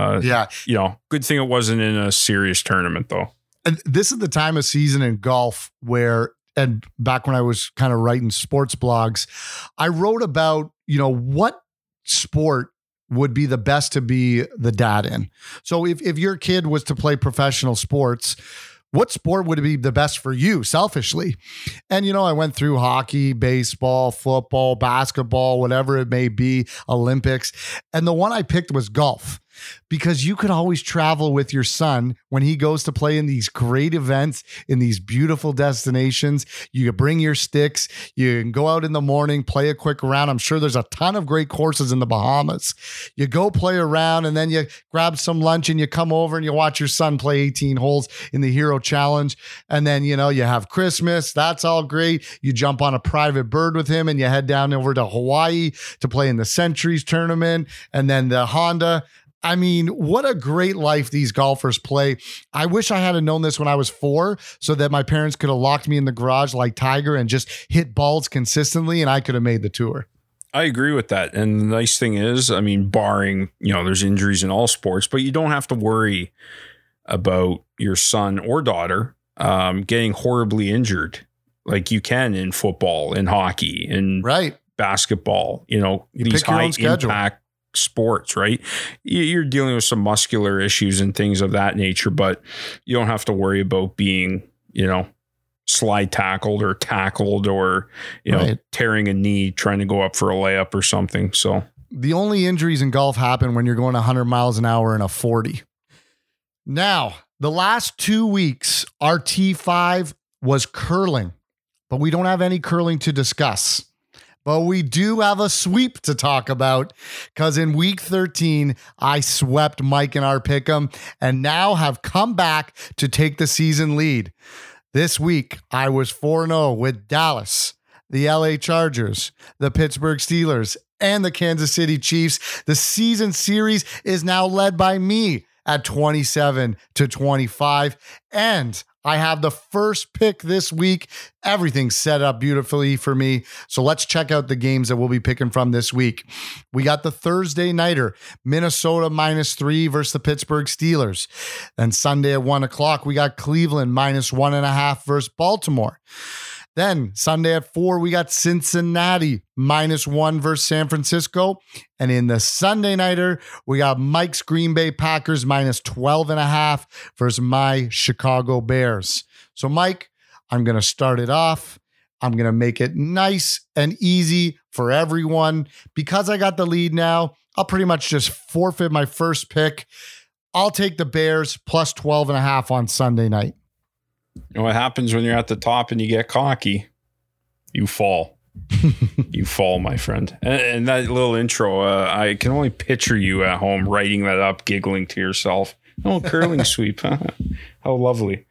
good thing it wasn't in a serious tournament though. And this is the time of season in golf where, and back when I was kind of writing sports blogs, I wrote about, what sport would be the best to be the dad in. So if your kid was to play professional sports, what sport would be the best for you selfishly? And, I went through hockey, baseball, football, basketball, whatever it may be, Olympics. And the one I picked was golf. because you could always travel with your son when he goes to play in these great events, in these beautiful destinations. You can bring your sticks. You can go out in the morning, play a quick round. I'm sure there's a ton of great courses in the Bahamas. You go play around and then you grab some lunch and you come over and you watch your son play 18 holes in the Hero Challenge. And then, you have Christmas. That's all great. You jump on a private bird with him and you head down over to Hawaii to play in the Centuries tournament and then the Honda. I mean, what a great life these golfers play. I wish I had known this when I was 4 so that my parents could have locked me in the garage like Tiger and just hit balls consistently and I could have made the tour. I agree with that. And the nice thing is, I mean, barring, there's injuries in all sports, but you don't have to worry about your son or daughter getting horribly injured like you can in football, in hockey, in basketball, these high impact sports, right? You're dealing with some muscular issues and things of that nature, but you don't have to worry about being, slide tackled or tearing a knee trying to go up for a layup or something. So the only injuries in golf happen when you're going 100 miles an hour in a 40. Now, the last 2 weeks, our T5 was curling, but we don't have any curling to discuss. But we do have a sweep to talk about because in week 13, I swept Mike in our pick'em and now have come back to take the season lead. This week, I was 4-0 with Dallas, the LA Chargers, the Pittsburgh Steelers, and the Kansas City Chiefs. The season series is now led by me at 27-25. And I have the first pick this week. Everything's set up beautifully for me. So let's check out the games that we'll be picking from this week. We got the Thursday nighter, Minnesota -3 versus the Pittsburgh Steelers. Then Sunday at 1:00, we got Cleveland -1.5 versus Baltimore. Then Sunday at 4, we got Cincinnati -1 versus San Francisco. And in the Sunday nighter, we got Mike's Green Bay Packers -12.5 versus my Chicago Bears. So Mike, I'm going to start it off. I'm going to make it nice and easy for everyone. Because I got the lead now, I'll pretty much just forfeit my first pick. I'll take the Bears +12.5 on Sunday night. What happens when you're at the top and you get cocky? You fall. You fall, my friend. And that little intro, I can only picture you at home writing that up, giggling to yourself. Oh, curling sweep. Huh? How lovely.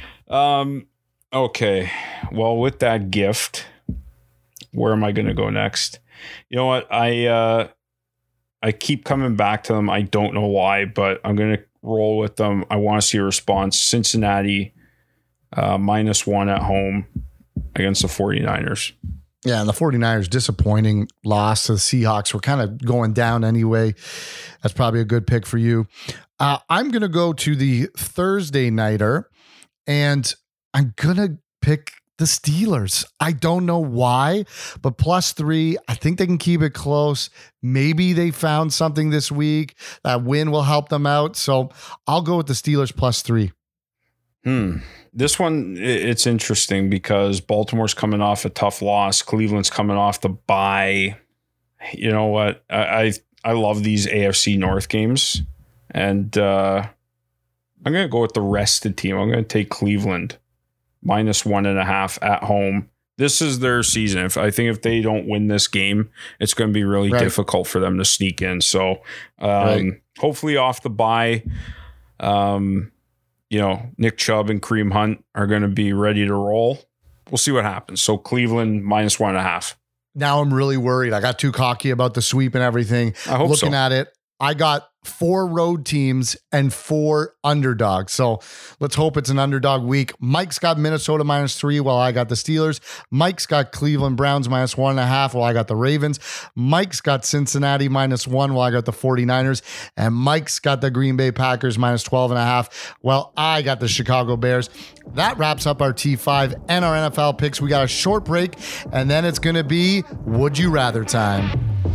Okay. Well, with that gift, where am I going to go next? You know what? I keep coming back to them. I don't know why, but I'm going to roll with them. I want to see a response. Cincinnati -1 at home against the 49ers. Yeah, and the 49ers, disappointing loss to the Seahawks. We're kind of going down anyway. That's probably a good pick for you. I'm going to go to the Thursday nighter, and I'm going to pick the Steelers. I don't know why, but +3, I think they can keep it close. Maybe they found something this week. That win will help them out. So I'll go with the Steelers +3. This one, it's interesting because Baltimore's coming off a tough loss. Cleveland's coming off the bye. You know what? I love these AFC North games. And I'm going to go with the rested team. I'm going to take Cleveland -1.5 at home. This is their season. I think if they don't win this game, it's going to be really difficult for them to sneak in. So hopefully off the bye, Nick Chubb and Kareem Hunt are going to be ready to roll. We'll see what happens. So Cleveland -1.5. Now I'm really worried. I got too cocky about the sweep and everything. I hope Looking at it, I got 4 road teams and 4 underdogs. So let's hope it's an underdog week. Mike's got Minnesota -3 while I got the Steelers. Mike's got Cleveland Browns -1.5 while I got the Ravens. Mike's got Cincinnati -1 while I got the 49ers. And Mike's got the Green Bay Packers -12.5 while I got the Chicago Bears. That wraps up our T5 and our NFL picks. We got a short break, and then it's going to be Would You Rather time.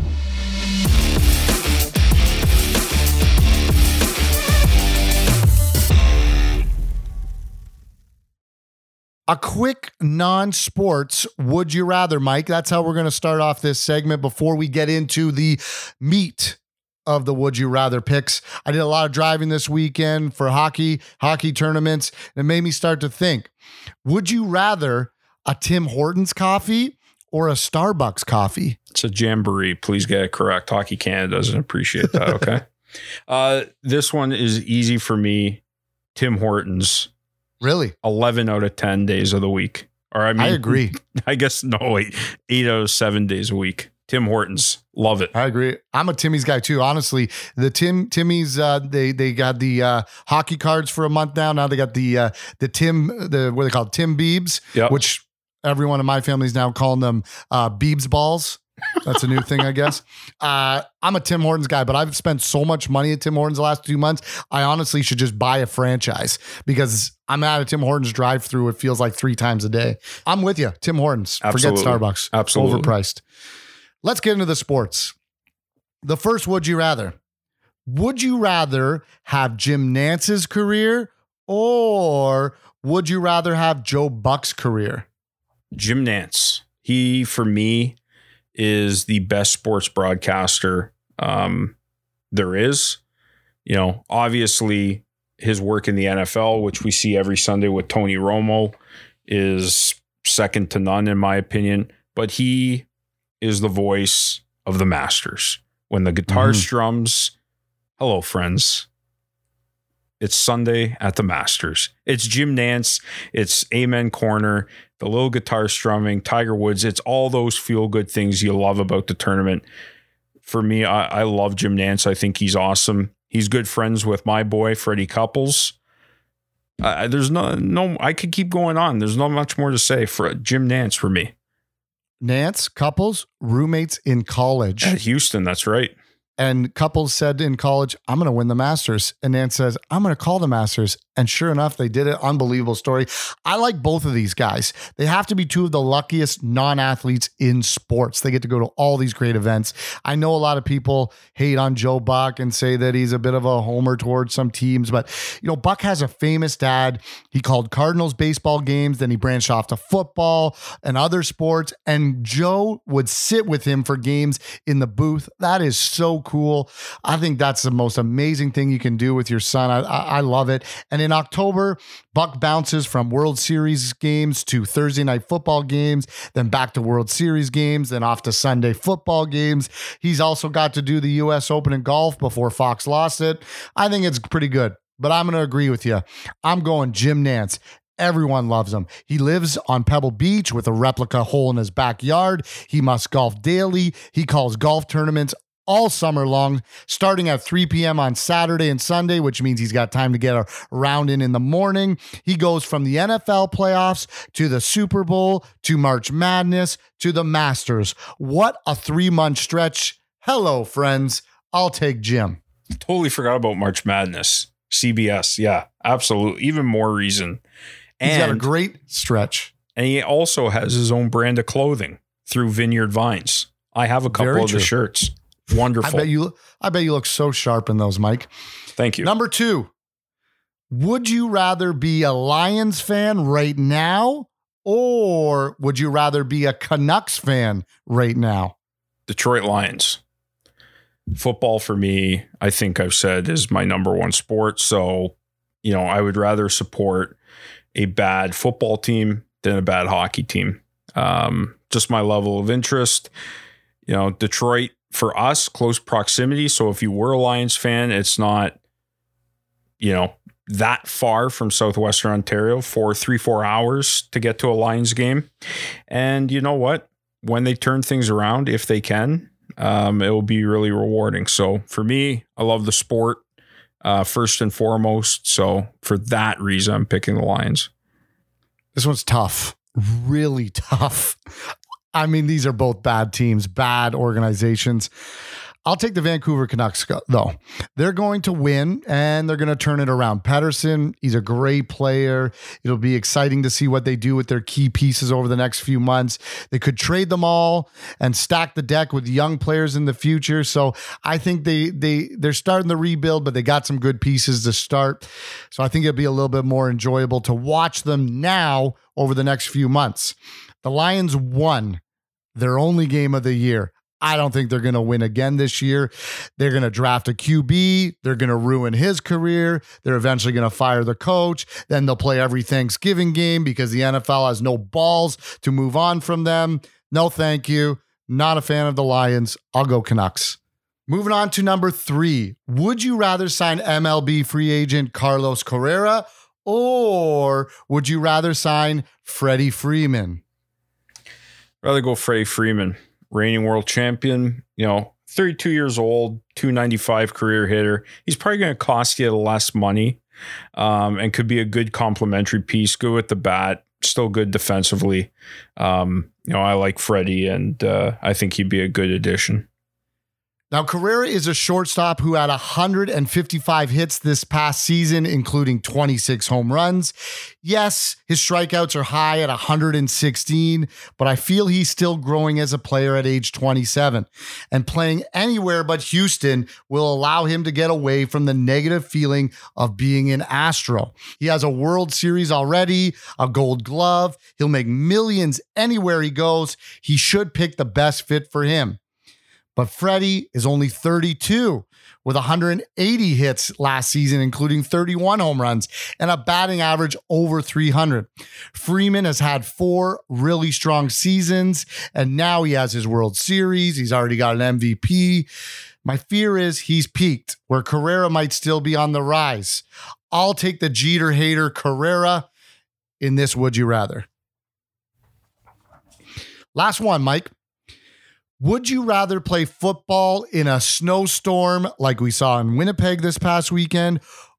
A quick non-sports would you rather, Mike. That's how we're going to start off this segment before we get into the meat of the Would You Rather picks. I did a lot of driving this weekend for hockey tournaments. And it made me start to think, would you rather a Tim Hortons coffee or a Starbucks coffee? It's a jamboree. Please get it correct. Hockey Canada doesn't appreciate that. Okay. This one is easy for me. Tim Hortons. Really? 11 out of 10 days of the week. Or I agree. I guess no, 8 out of 7 days a week. Tim Hortons. Love it. I agree. I'm a Timmy's guy too. Honestly, the Timmy's, they got the hockey cards for a month now. Now they got the what are they called? Tim Biebs, Yep. which everyone in my family is now calling them Biebs balls. That's a new thing, I guess. I'm a Tim Hortons guy, but I've spent so much money at Tim Hortons the last 2 months. I honestly should just buy a franchise because I'm at a Tim Hortons drive-through. It feels like 3 times a day. I'm with you. Tim Hortons. Absolutely. Forget Starbucks. Absolutely. Overpriced. Let's get into the sports. The first, would you rather? Would you rather have Jim Nance's career or would you rather have Joe Buck's career? Jim Nance. He, for me, is the best sports broadcaster there is. You know, obviously his work in the NFL, which we see every Sunday with Tony Romo, is second to none in my opinion. But he is the voice of the Masters. When the guitar strums, hello, friends. It's Sunday at the Masters. It's Jim Nance. It's Amen Corner, the little guitar strumming, Tiger Woods. It's all those feel-good things you love about the tournament. For me, I love Jim Nance. I think he's awesome. He's good friends with my boy, Freddie Couples. There's no, I could keep going on. There's not much more to say for Jim Nance for me. Nance, Couples, roommates in college. At Houston, that's right. And Couples said in college, I'm going to win the Masters. And Nance says, I'm going to call the Masters. And sure enough, they did it. Unbelievable story. I like both of these guys. They have to be two of the luckiest non-athletes in sports. They get to go to all these great events. I know a lot of people hate on Joe Buck and say that he's a bit of a homer towards some teams. But, you know, Buck has a famous dad. He called Cardinals baseball games. Then he branched off to football and other sports. And Joe would sit with him for games in the booth. That is so cool. I think that's the most amazing thing you can do with your son. I love it. And in October, Buck bounces from World Series games to Thursday night football games, then back to World Series games, then off to Sunday football games. He's also got to do the U.S. Open in golf before Fox lost it. I think it's pretty good, but I'm going to agree with you. I'm going Jim Nance. Everyone loves him. He lives on Pebble Beach with a replica hole in his backyard. He must golf daily. He calls golf tournaments all summer long, starting at 3 p.m. on Saturday and Sunday, which means he's got time to get a round in the morning. He goes from the NFL playoffs to the Super Bowl to March Madness to the Masters. What a 3-month stretch. Hello, friends. I'll take Jim. Totally forgot about March Madness. CBS. Yeah, absolutely. Even more reason. He's got a great stretch. And he also has his own brand of clothing through Vineyard Vines. I have a couple of the shirts. Wonderful. I bet you look so sharp in those, Mike. Thank you. Number 2, would you rather be a Lions fan right now or would you rather be a Canucks fan right now? Detroit Lions. Football for me, I think I've said, is my number one sport. So, you know, I would rather support a bad football team than a bad hockey team. Just my level of interest. You know, Detroit, for us, close proximity. So if you were a Lions fan, it's not, you know, that far from Southwestern Ontario for 3-4 hours to get to a Lions game. And you know what? When they turn things around, if they can, it will be really rewarding. So for me, I love the sport first and foremost. So for that reason, I'm picking the Lions. This one's tough, really tough. I mean, these are both bad teams, bad organizations. I'll take the Vancouver Canucks, though. They're going to win, and they're going to turn it around. Pettersson, he's a great player. It'll be exciting to see what they do with their key pieces over the next few months. They could trade them all and stack the deck with young players in the future. So I think they're starting the rebuild, but they got some good pieces to start. So I think it'll be a little bit more enjoyable to watch them now over the next few months. The Lions won their only game of the year. I don't think they're going to win again this year. They're going to draft a QB. They're going to ruin his career. They're eventually going to fire the coach. Then they'll play every Thanksgiving game because the NFL has no balls to move on from them. No, thank you. Not a fan of the Lions. I'll go Canucks. Moving on to number 3. Would you rather sign MLB free agent Carlos Correa, or would you rather sign Freddie Freeman? Rather go Freddie Freeman. Reigning world champion, 32 years old, 295 career hitter. He's probably going to cost you less money and could be a good complementary piece. Good with the bat, still good defensively. I like Freddie, and I think he'd be a good addition. Now, Correa is a shortstop who had 155 hits this past season, including 26 home runs. Yes, his strikeouts are high at 116, but I feel he's still growing as a player at age 27. And playing anywhere but Houston will allow him to get away from the negative feeling of being an Astro. He has a World Series already, a Gold Glove. He'll make millions anywhere he goes. He should pick the best fit for him. But Freddie is only 32 with 180 hits last season, including 31 home runs and a batting average over 300. Freeman has had 4 really strong seasons, and now he has his World Series. He's already got an MVP. My fear is he's peaked, where Correa might still be on the rise. I'll take the Jeter hater Correa in this Would You Rather. Last one, Mike. Would you rather play football in a snowstorm like we saw in Winnipeg this past weekend,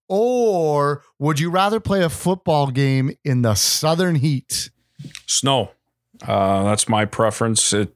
or would you rather play a football game in the southern heat? Snow. That's my preference. It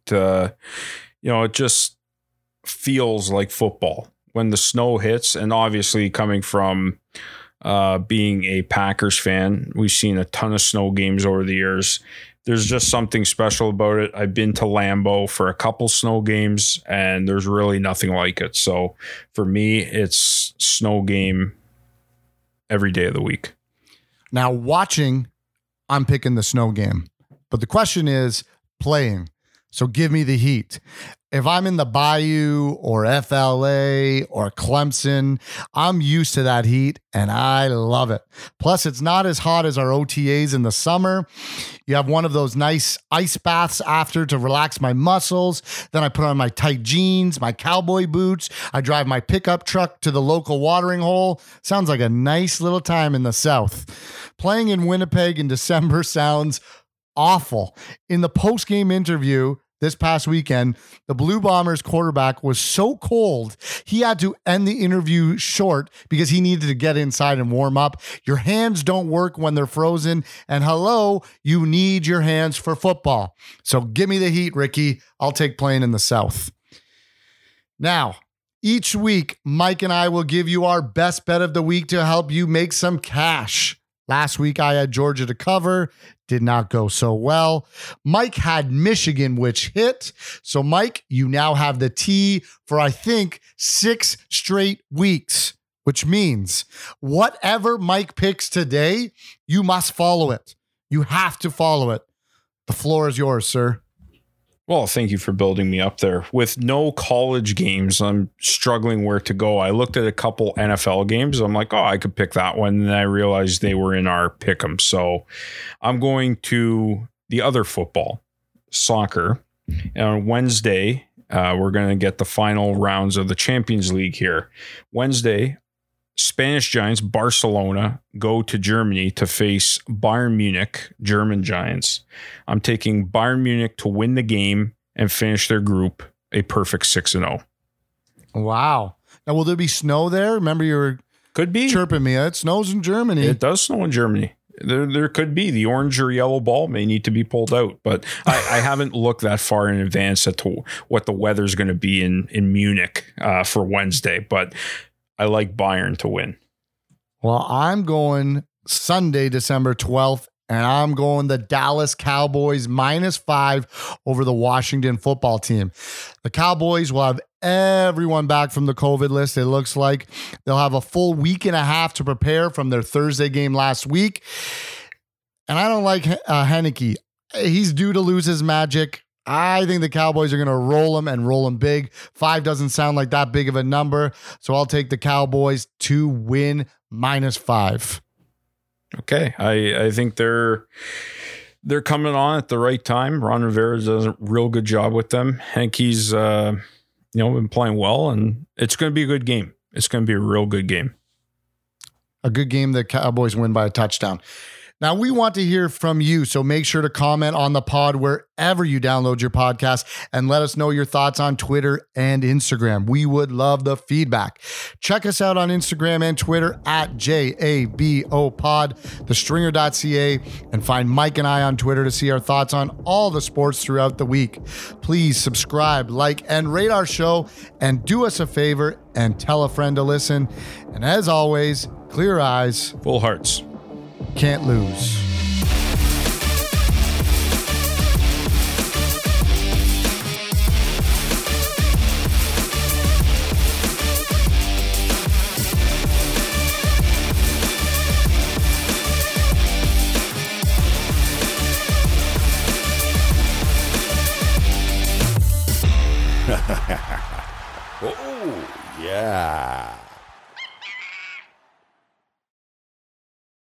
just feels like football when the snow hits, and obviously coming from being a Packers fan, we've seen a ton of snow games over the years. There's just something special about it. I've been to Lambeau for a couple snow games, and there's really nothing like it. So for me, it's snow game every day of the week. Now, watching, I'm picking the snow game. But the question is playing. So give me the heat. If I'm in the Bayou or FLA or Clemson, I'm used to that heat and I love it. Plus, it's not as hot as our OTAs in the summer. You have one of those nice ice baths after to relax my muscles. Then I put on my tight jeans, my cowboy boots. I drive my pickup truck to the local watering hole. Sounds like a nice little time in the South. Playing in Winnipeg in December sounds awful. In the post-game interview this past weekend, the Blue Bombers quarterback was so cold, he had to end the interview short because he needed to get inside and warm up. Your hands don't work when they're frozen. And hello, you need your hands for football. So give me the heat, Ricky. I'll take playing in the South. Now, each week, Mike and I will give you our best bet of the week to help you make some cash. Last week, I had Georgia to cover. Did not go so well. Mike had Michigan, which hit. So, Mike, you now have the T for, I think, 6 straight weeks, which means whatever Mike picks today, you must follow it. You have to follow it. The floor is yours, sir. Well, thank you for building me up there. With no college games, I'm struggling where to go. I looked at a couple NFL games. I'm like, I could pick that one. And then I realized they were in our pick'em. So I'm going to the other football, soccer. And on Wednesday, we're going to get the final rounds of the Champions League here. Wednesday, Spanish Giants, Barcelona, go to Germany to face Bayern Munich, German Giants. I'm taking Bayern Munich to win the game and finish their group a perfect 6-0. Wow. Now, will there be snow there? Remember you were could be chirping me. It snows in Germany. It does snow in Germany. There could be. The orange or yellow ball may need to be pulled out, but I haven't looked that far in advance at what the weather's going to be in Munich for Wednesday, but I like Bayern to win. Well, I'm going Sunday, December 12th, and I'm going the Dallas Cowboys -5 over the Washington football team. The Cowboys will have everyone back from the COVID list. It looks like they'll have a full week and a half to prepare from their Thursday game last week. And I don't like Heineke. He's due to lose his magic. I think the Cowboys are going to roll them and roll them big. 5 doesn't sound like that big of a number, so I'll take the Cowboys to win -5. Okay, I think they're coming on at the right time. Ron Rivera does a real good job with them. I think he's been playing well, and it's going to be a good game. It's going to be a real good game. A good game. The Cowboys win by a touchdown. Now, we want to hear from you, so make sure to comment on the pod wherever you download your podcast and let us know your thoughts on Twitter and Instagram. We would love the feedback. Check us out on Instagram and Twitter at JABOpod, thestringer.ca, and find Mike and I on Twitter to see our thoughts on all the sports throughout the week. Please subscribe, like, and rate our show, and do us a favor and tell a friend to listen. And as always, clear eyes, full hearts. Can't lose. Oh, yeah.